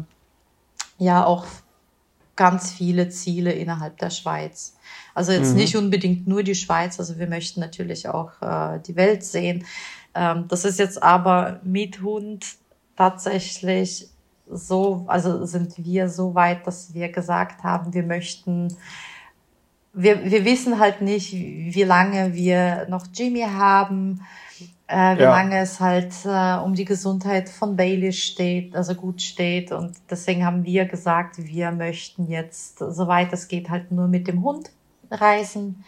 [SPEAKER 2] ja, auch ganz viele Ziele innerhalb der Schweiz. Also jetzt nicht unbedingt nur die Schweiz, also wir möchten natürlich auch die Welt sehen. Das ist jetzt aber mit Hund tatsächlich so, also sind wir so weit, dass wir gesagt haben, wir möchten wir wissen halt nicht, wie lange wir noch Jimmy haben, wie lange es halt um die Gesundheit von Bailey steht, also gut steht. Und deswegen haben wir gesagt, wir möchten jetzt, soweit es geht, halt nur mit dem Hund reisen.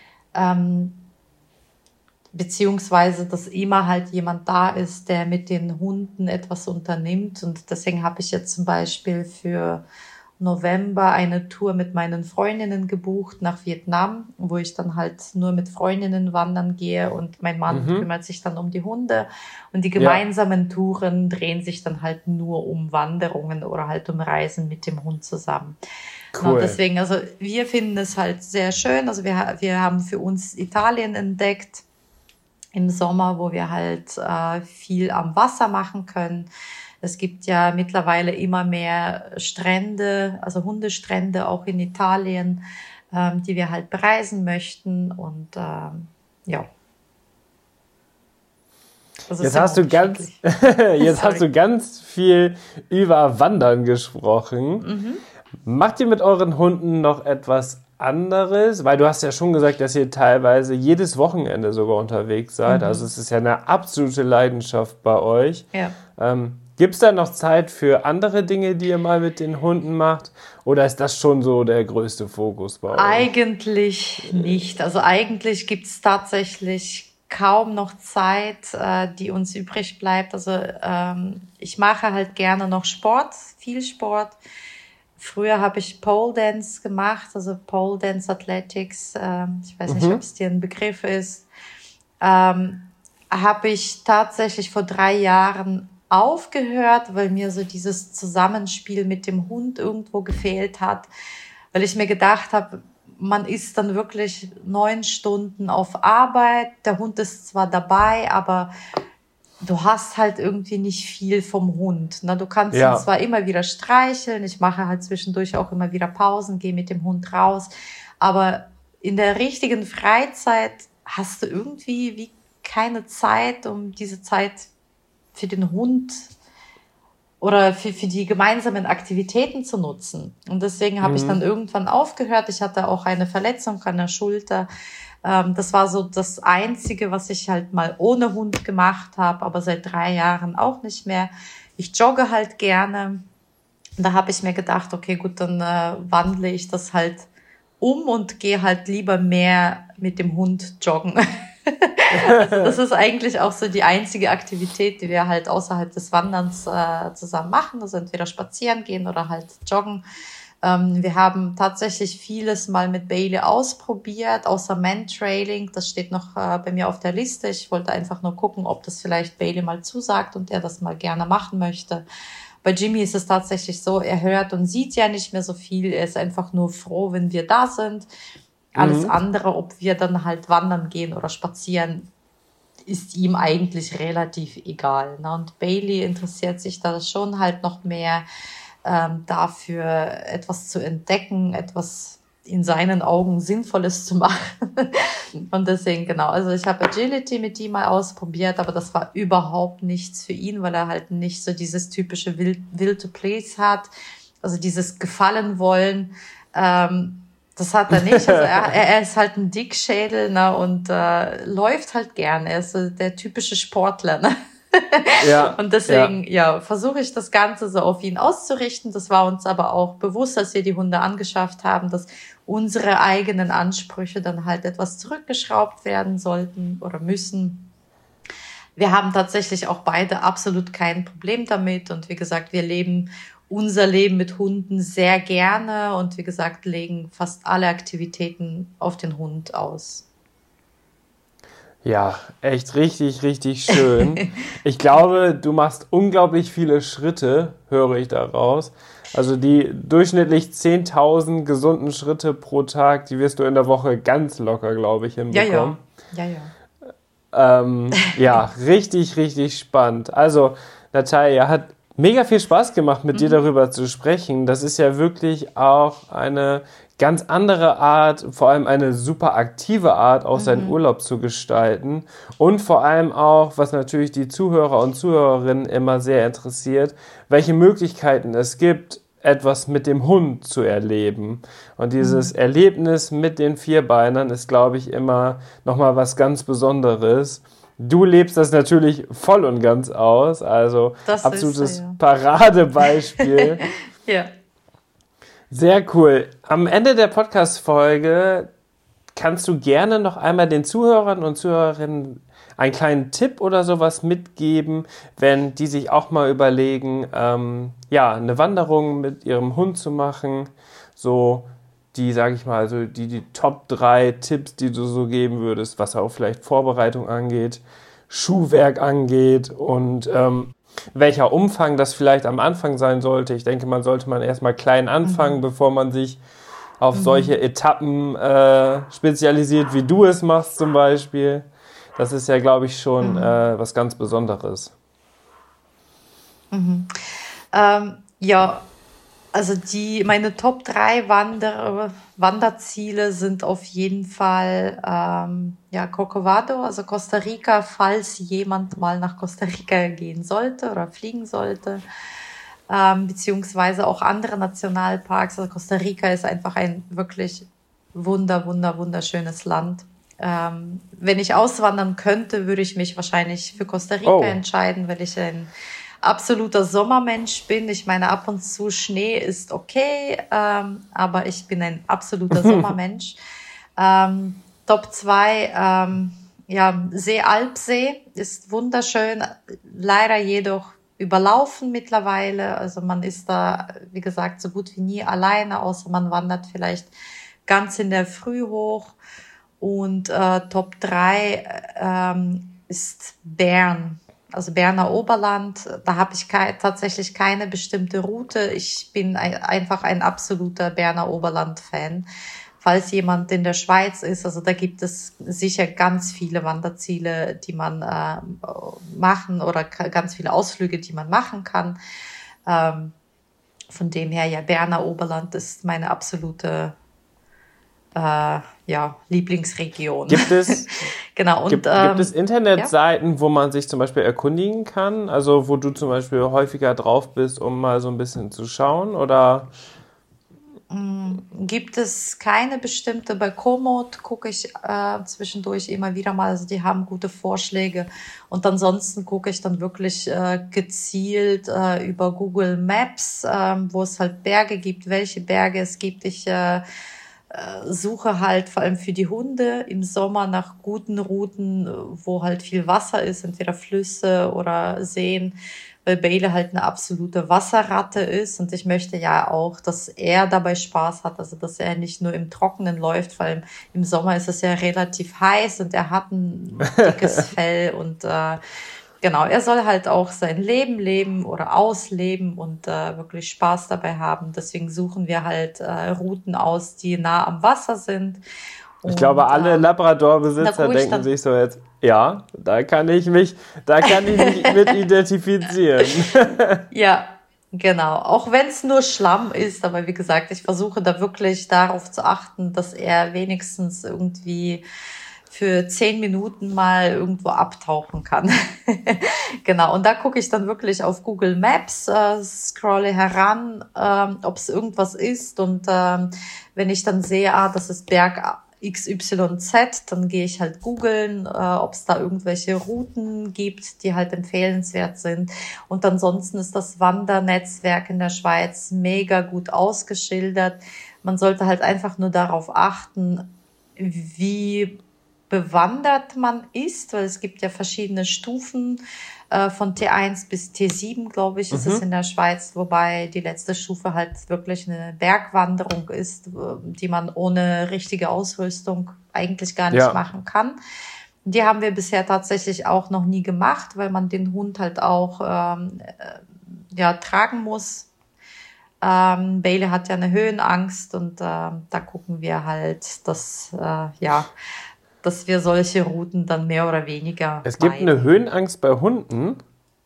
[SPEAKER 2] Beziehungsweise, dass immer halt jemand da ist, der mit den Hunden etwas unternimmt. Und deswegen habe ich jetzt zum Beispiel für November eine Tour mit meinen Freundinnen gebucht nach Vietnam, wo ich dann halt nur mit Freundinnen wandern gehe und mein Mann kümmert sich dann um die Hunde. Und die gemeinsamen Touren drehen sich dann halt nur um Wanderungen oder halt um Reisen mit dem Hund zusammen. Cool. Und deswegen, also wir finden es halt sehr schön. Also wir haben für uns Italien entdeckt im Sommer, wo wir halt viel am Wasser machen können. Es gibt ja mittlerweile immer mehr Strände, also Hundestrände auch in Italien, die wir halt bereisen möchten. Und
[SPEAKER 1] Jetzt hast du ganz viel über Wandern gesprochen. Macht ihr mit euren Hunden noch etwas anderes? Weil du hast ja schon gesagt, dass ihr teilweise jedes Wochenende sogar unterwegs seid. Also es ist ja eine absolute Leidenschaft bei euch. Ja. Gibt es da noch Zeit für andere Dinge, die ihr mal mit den Hunden macht? Oder ist das schon so der größte Fokus bei euch?
[SPEAKER 2] Eigentlich nicht. Also eigentlich gibt es tatsächlich kaum noch Zeit, die uns übrig bleibt. Also ich mache halt gerne noch Sport, viel Sport. Früher habe ich Pole Dance gemacht, also Pole Dance Athletics. Ich weiß nicht, ob es dir ein Begriff ist. Habe ich tatsächlich vor 3 Jahren aufgehört, weil mir so dieses Zusammenspiel mit dem Hund irgendwo gefehlt hat, weil ich mir gedacht habe, man ist dann wirklich 9 Stunden auf Arbeit, der Hund ist zwar dabei, aber du hast halt irgendwie nicht viel vom Hund. Ne? Du kannst ihn zwar immer wieder streicheln, ich mache halt zwischendurch auch immer wieder Pausen, gehe mit dem Hund raus, aber in der richtigen Freizeit hast du irgendwie wie keine Zeit, um diese Zeit für den Hund oder für die gemeinsamen Aktivitäten zu nutzen. Und deswegen habe ich dann irgendwann aufgehört. Ich hatte auch eine Verletzung an der Schulter. Das war so das Einzige, was ich halt mal ohne Hund gemacht habe, aber seit 3 Jahren auch nicht mehr. Ich jogge halt gerne. Da habe ich mir gedacht, okay, gut, dann wandle ich das halt um und gehe halt lieber mehr mit dem Hund joggen. Also das ist eigentlich auch so die einzige Aktivität, die wir halt außerhalb des Wanderns zusammen machen. Also entweder spazieren gehen oder halt joggen. Wir haben tatsächlich vieles mal mit Bailey ausprobiert, außer Mantrailing. Das steht noch bei mir auf der Liste. Ich wollte einfach nur gucken, ob das vielleicht Bailey mal zusagt und er das mal gerne machen möchte. Bei Jimmy ist es tatsächlich so, er hört und sieht ja nicht mehr so viel. Er ist einfach nur froh, wenn wir da sind. Alles andere, ob wir dann halt wandern gehen oder spazieren, ist ihm eigentlich relativ egal. Ne? Und Bailey interessiert sich da schon halt noch mehr dafür, etwas zu entdecken, etwas in seinen Augen Sinnvolles zu machen. Und deswegen, genau, also ich habe Agility mit ihm mal ausprobiert, aber das war überhaupt nichts für ihn, weil er halt nicht so dieses typische Will to Please hat, also dieses Gefallen wollen. Das hat er nicht. Also er ist halt ein Dickschädel, ne, und läuft halt gern. Er ist so der typische Sportler. Ne? Ja, und deswegen versuche ich das Ganze so auf ihn auszurichten. Das war uns aber auch bewusst, als wir die Hunde angeschafft haben, dass unsere eigenen Ansprüche dann halt etwas zurückgeschraubt werden sollten oder müssen. Wir haben tatsächlich auch beide absolut kein Problem damit. Und wie gesagt, wir leben unser Leben mit Hunden sehr gerne und wie gesagt, legen fast alle Aktivitäten auf den Hund aus.
[SPEAKER 1] Ja, echt richtig, richtig schön. Ich glaube, du machst unglaublich viele Schritte, höre ich daraus. Also die durchschnittlich 10.000 gesunden Schritte pro Tag, die wirst du in der Woche ganz locker, glaube ich, hinbekommen. Ja, richtig, richtig spannend. Also, Natalia, hat mega viel Spaß gemacht, mit dir darüber zu sprechen. Das ist ja wirklich auch eine ganz andere Art, vor allem eine super aktive Art, auch seinen Urlaub zu gestalten. Und vor allem auch, was natürlich die Zuhörer und Zuhörerinnen immer sehr interessiert, welche Möglichkeiten es gibt, etwas mit dem Hund zu erleben. Und dieses Erlebnis mit den Vierbeinern ist, glaube ich, immer nochmal was ganz Besonderes. Du lebst das natürlich voll und ganz aus, also
[SPEAKER 2] Das ist so,
[SPEAKER 1] absolutes
[SPEAKER 2] ja.
[SPEAKER 1] Paradebeispiel.
[SPEAKER 2] Ja.
[SPEAKER 1] Sehr cool. Am Ende der Podcast-Folge kannst du gerne noch einmal den Zuhörern und Zuhörerinnen einen kleinen Tipp oder sowas mitgeben, wenn die sich auch mal überlegen, eine Wanderung mit ihrem Hund zu machen. So die, sage ich mal, also die Top 3 Tipps, die du so geben würdest, was auch vielleicht Vorbereitung angeht, Schuhwerk angeht und welcher Umfang das vielleicht am Anfang sein sollte. Ich denke, man erstmal klein anfangen, bevor man sich auf solche Etappen spezialisiert, wie du es machst zum Beispiel. Das ist ja, glaube ich, schon was ganz Besonderes.
[SPEAKER 2] Ja, also meine Top 3 Wanderziele sind auf jeden Fall Corcovado, also Costa Rica, falls jemand mal nach Costa Rica gehen sollte oder fliegen sollte. Beziehungsweise auch andere Nationalparks. Also Costa Rica ist einfach ein wirklich wunderschönes Land. Wenn ich auswandern könnte, würde ich mich wahrscheinlich für Costa Rica entscheiden, weil ich ein absoluter Sommermensch bin. Ich meine, ab und zu Schnee ist okay, aber ich bin ein absoluter Sommermensch. Top 2, See-Alpsee ist wunderschön, leider jedoch überlaufen mittlerweile. Also man ist da, wie gesagt, so gut wie nie alleine, außer man wandert vielleicht ganz in der Früh hoch. Und Top 3 ist Bern, also Berner Oberland. Da habe ich tatsächlich keine bestimmte Route. Ich bin einfach ein absoluter Berner Oberland-Fan. Falls jemand in der Schweiz ist, also da gibt es sicher ganz viele Wanderziele, die man machen oder ganz viele Ausflüge, die man machen kann. Von dem her, ja, Berner Oberland ist meine absolute Lieblingsregion.
[SPEAKER 1] Gibt es,
[SPEAKER 2] genau, und,
[SPEAKER 1] gibt es Internetseiten, wo man sich zum Beispiel erkundigen kann? Also wo du zum Beispiel häufiger drauf bist, um mal so ein bisschen zu schauen? Oder
[SPEAKER 2] gibt es keine bestimmte. Bei Komoot gucke ich zwischendurch immer wieder mal, also die haben gute Vorschläge. Und ansonsten gucke ich dann wirklich gezielt über Google Maps, wo es halt Berge gibt, welche Berge es gibt. Ich suche halt vor allem für die Hunde im Sommer nach guten Routen, wo halt viel Wasser ist, entweder Flüsse oder Seen, weil Bailey halt eine absolute Wasserratte ist und ich möchte ja auch, dass er dabei Spaß hat, also dass er nicht nur im Trockenen läuft, weil im Sommer ist es ja relativ heiß und er hat ein dickes Fell und genau, er soll halt auch sein Leben leben oder ausleben und wirklich Spaß dabei haben. Deswegen suchen wir halt Routen aus, die nah am Wasser sind.
[SPEAKER 1] Ich glaube, alle Labrador-Besitzer denken sich so jetzt, ja, da kann ich mich mit identifizieren.
[SPEAKER 2] Ja, genau. Auch wenn es nur Schlamm ist, aber wie gesagt, ich versuche da wirklich darauf zu achten, dass er wenigstens irgendwie für 10 Minuten mal irgendwo abtauchen kann. Genau, und da gucke ich dann wirklich auf Google Maps, scrolle heran, ob es irgendwas ist und wenn ich dann sehe, das ist Berg XYZ, dann gehe ich halt googeln, ob es da irgendwelche Routen gibt, die halt empfehlenswert sind. Und ansonsten ist das Wandernetzwerk in der Schweiz mega gut ausgeschildert. Man sollte halt einfach nur darauf achten, wie bewandert man ist, weil es gibt ja verschiedene Stufen von T1 bis T7, glaube ich, ist es in der Schweiz, wobei die letzte Stufe halt wirklich eine Bergwanderung ist, die man ohne richtige Ausrüstung eigentlich gar nicht machen kann. Die haben wir bisher tatsächlich auch noch nie gemacht, weil man den Hund halt auch tragen muss. Bailey hat ja eine Höhenangst und da gucken wir halt, dass wir solche Routen dann mehr oder weniger
[SPEAKER 1] Es gibt eine Höhenangst bei Hunden?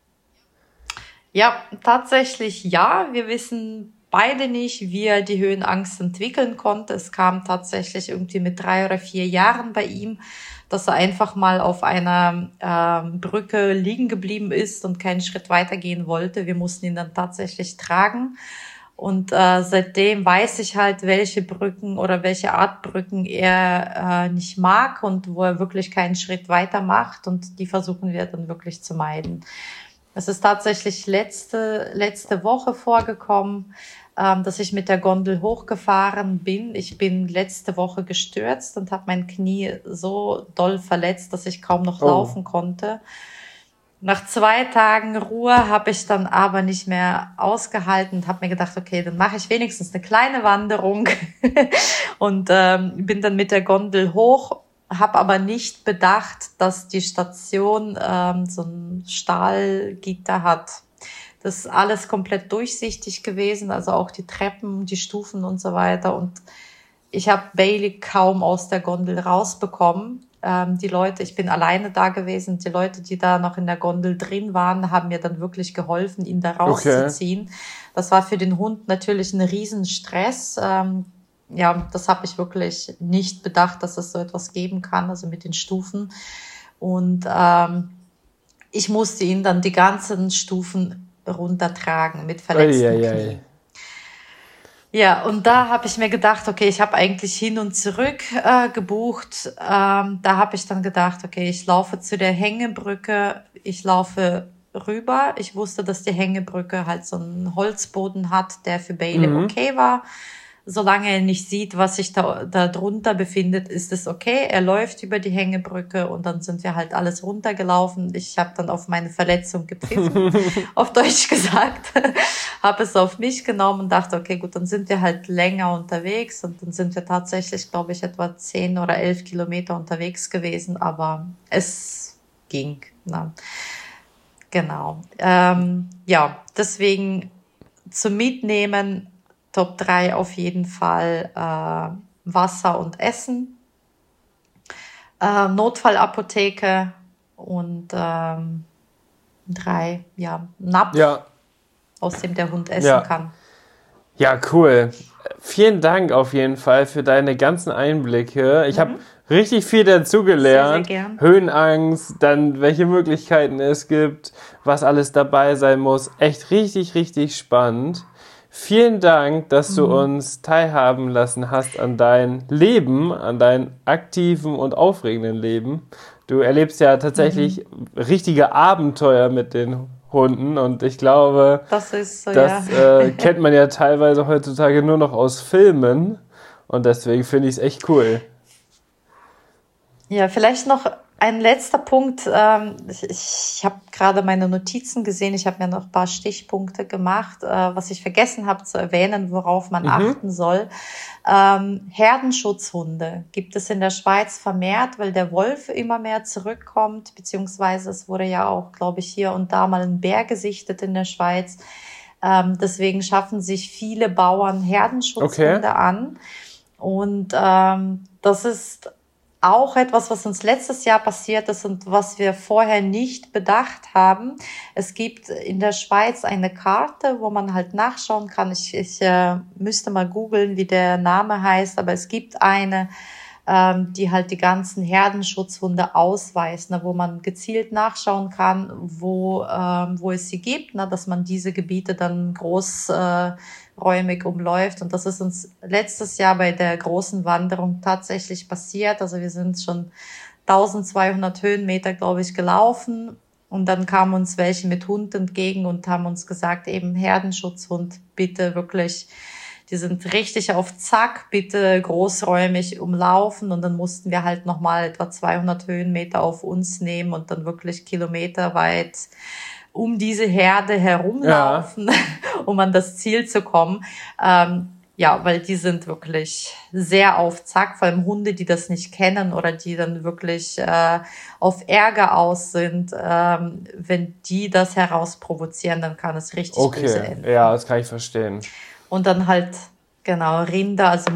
[SPEAKER 2] Ja, tatsächlich ja. Wir wissen beide nicht, wie er die Höhenangst entwickeln konnte. Es kam tatsächlich irgendwie mit 3 oder 4 Jahren bei ihm, dass er einfach mal auf einer Brücke liegen geblieben ist und keinen Schritt weitergehen wollte. Wir mussten ihn dann tatsächlich tragen. Und seitdem weiß ich halt, welche Brücken oder welche Art Brücken er nicht mag und wo er wirklich keinen Schritt weiter macht. Und die versuchen wir dann wirklich zu meiden. Es ist tatsächlich letzte Woche vorgekommen, dass ich mit der Gondel hochgefahren bin. Ich bin letzte Woche gestürzt und habe mein Knie so doll verletzt, dass ich kaum noch laufen konnte. Nach 2 Tagen Ruhe habe ich dann aber nicht mehr ausgehalten und habe mir gedacht, okay, dann mache ich wenigstens eine kleine Wanderung und bin dann mit der Gondel hoch, habe aber nicht bedacht, dass die Station so ein Stahlgitter hat. Das ist alles komplett durchsichtig gewesen, also auch die Treppen, die Stufen und so weiter. Und ich habe Bailey kaum aus der Gondel rausbekommen. Die Leute, ich bin alleine da gewesen, die Leute, die da noch in der Gondel drin waren, haben mir dann wirklich geholfen, ihn da rauszuziehen. Okay. Das war für den Hund natürlich ein Riesenstress. Ja, das habe ich wirklich nicht bedacht, dass es so etwas geben kann, also mit den Stufen. Und ich musste ihn dann die ganzen Stufen runtertragen mit verletzten Knien. Ja, und da habe ich mir gedacht, okay, ich habe eigentlich hin und zurück gebucht. Da habe ich dann gedacht, okay, ich laufe zu der Hängebrücke, ich laufe rüber. Ich wusste, dass die Hängebrücke halt so einen Holzboden hat, der für Bailey okay war. Solange er nicht sieht, was sich da drunter befindet, ist es okay. Er läuft über die Hängebrücke und dann sind wir halt alles runtergelaufen. Ich habe dann auf meine Verletzung gepfiffen, auf Deutsch gesagt. Habe es auf mich genommen und dachte, okay, gut, dann sind wir halt länger unterwegs. Und dann sind wir tatsächlich, glaube ich, etwa 10 oder 11 Kilometer unterwegs gewesen. Aber es ging. Na. Genau. Ja, deswegen zum Mitnehmen Top 3 auf jeden Fall Wasser und Essen, Notfallapotheke und 3, Napf, aus dem der Hund essen kann.
[SPEAKER 1] Ja, cool. Vielen Dank auf jeden Fall für deine ganzen Einblicke. Ich habe richtig viel dazugelernt.
[SPEAKER 2] Sehr, sehr gern.
[SPEAKER 1] Höhenangst, dann welche Möglichkeiten es gibt, was alles dabei sein muss. Echt richtig, richtig spannend. Vielen Dank, dass du uns teilhaben lassen hast an dein Leben, an dein aktiven und aufregenden Leben. Du erlebst ja tatsächlich richtige Abenteuer mit den Hunden und ich glaube,
[SPEAKER 2] das ist so,
[SPEAKER 1] kennt man ja teilweise heutzutage nur noch aus Filmen und deswegen finde ich es echt cool.
[SPEAKER 2] Ja, vielleicht noch ein letzter Punkt. Ich habe gerade meine Notizen gesehen. Ich habe mir noch ein paar Stichpunkte gemacht, was ich vergessen habe zu erwähnen, worauf man achten soll. Herdenschutzhunde gibt es in der Schweiz vermehrt, weil der Wolf immer mehr zurückkommt, beziehungsweise es wurde ja auch, glaube ich, hier und da mal ein Bär gesichtet in der Schweiz. Deswegen schaffen sich viele Bauern Herdenschutzhunde an. Und das ist auch etwas, was uns letztes Jahr passiert ist und was wir vorher nicht bedacht haben. Es gibt in der Schweiz eine Karte, wo man halt nachschauen kann. Ich müsste mal googeln, wie der Name heißt, aber es gibt eine, die halt die ganzen Herdenschutzhunde ausweist, ne, wo man gezielt nachschauen kann, wo es sie gibt, ne, dass man diese Gebiete dann großräumig umläuft. Und das ist uns letztes Jahr bei der großen Wanderung tatsächlich passiert. Also wir sind schon 1200 Höhenmeter, glaube ich, gelaufen. Und dann kamen uns welche mit Hund entgegen und haben uns gesagt, eben Herdenschutzhund, bitte wirklich, die sind richtig auf Zack, bitte großräumig umlaufen. Und dann mussten wir halt nochmal etwa 200 Höhenmeter auf uns nehmen und dann wirklich kilometerweit um diese Herde herumlaufen, um an das Ziel zu kommen. Ja, weil die sind wirklich sehr auf Zack, vor allem Hunde, die das nicht kennen oder die dann wirklich auf Ärger aus sind. Wenn die das herausprovozieren, dann kann es richtig böse enden.
[SPEAKER 1] Ja, das kann ich verstehen.
[SPEAKER 2] Und dann halt, genau, Rinder, also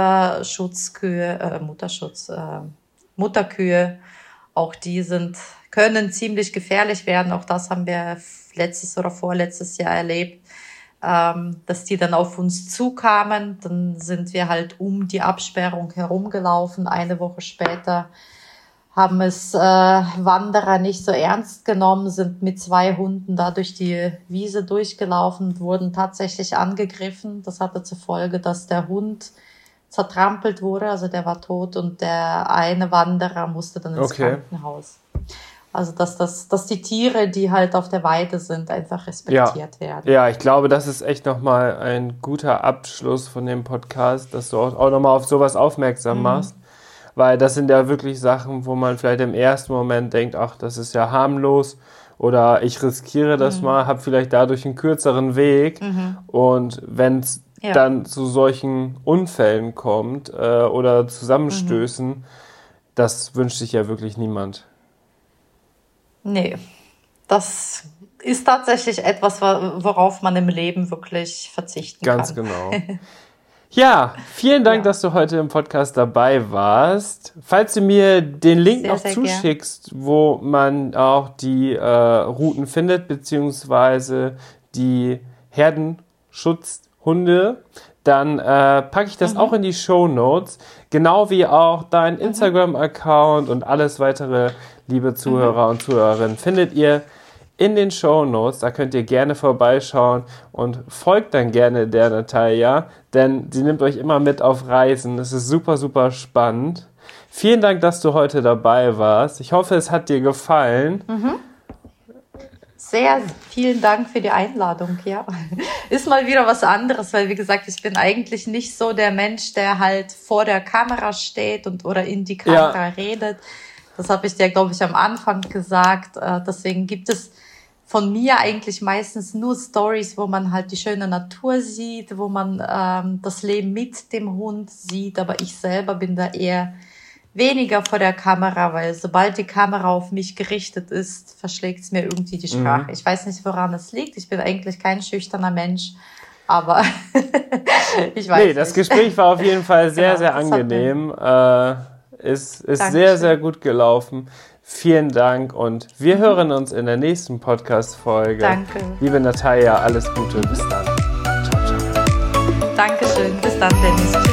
[SPEAKER 2] Mutterkühe, auch die können ziemlich gefährlich werden. Auch das haben wir letztes oder vorletztes Jahr erlebt, dass die dann auf uns zukamen. Dann sind wir halt um die Absperrung herumgelaufen. Eine Woche später haben es Wanderer nicht so ernst genommen, sind mit 2 Hunden da durch die Wiese durchgelaufen, wurden tatsächlich angegriffen. Das hatte zur Folge, dass der Hund zertrampelt wurde, also der war tot und der eine Wanderer musste dann ins Krankenhaus. Also dass die Tiere, die halt auf der Weide sind, einfach respektiert werden.
[SPEAKER 1] Ja, ich glaube, das ist echt nochmal ein guter Abschluss von dem Podcast, dass du auch nochmal auf sowas aufmerksam machst. Weil das sind ja wirklich Sachen, wo man vielleicht im ersten Moment denkt, ach, das ist ja harmlos oder ich riskiere das mal, habe vielleicht dadurch einen kürzeren Weg. Und wenn es dann zu solchen Unfällen kommt oder Zusammenstößen, das wünscht sich ja wirklich niemand.
[SPEAKER 2] Nee, das ist tatsächlich etwas, worauf man im Leben wirklich verzichten kann.
[SPEAKER 1] Ganz genau. Ja, vielen Dank, dass du heute im Podcast dabei warst. Falls du mir den Link noch zuschickst, wo man auch die Routen findet, beziehungsweise die Herdenschutzhunde, dann packe ich das auch in die Shownotes, genau wie auch dein Instagram-Account und alles weitere, liebe Zuhörer und Zuhörerinnen, findet ihr in den Shownotes. Da könnt ihr gerne vorbeischauen und folgt dann gerne der Natalia, denn sie nimmt euch immer mit auf Reisen. Es ist super, super spannend. Vielen Dank, dass du heute dabei warst. Ich hoffe, es hat dir gefallen.
[SPEAKER 2] Sehr vielen Dank für die Einladung, ja. Ist mal wieder was anderes, weil wie gesagt, ich bin eigentlich nicht so der Mensch, der halt vor der Kamera steht oder in die Kamera redet. Das habe ich dir, glaube ich, am Anfang gesagt. Deswegen gibt es von mir eigentlich meistens nur Stories, wo man halt die schöne Natur sieht, wo man das Leben mit dem Hund sieht. Aber ich selber bin da eher weniger vor der Kamera, weil sobald die Kamera auf mich gerichtet ist, verschlägt es mir irgendwie die Sprache. Ich weiß nicht, woran es liegt. Ich bin eigentlich kein schüchterner Mensch, aber ich weiß nicht.
[SPEAKER 1] Das Gespräch war auf jeden Fall sehr, sehr angenehm. Ist sehr, sehr gut gelaufen. Vielen Dank und wir hören uns in der nächsten Podcast-Folge.
[SPEAKER 2] Danke.
[SPEAKER 1] Liebe Natalia, alles Gute. Bis dann. Ciao, ciao.
[SPEAKER 2] Dankeschön. Bis dann, Dennis.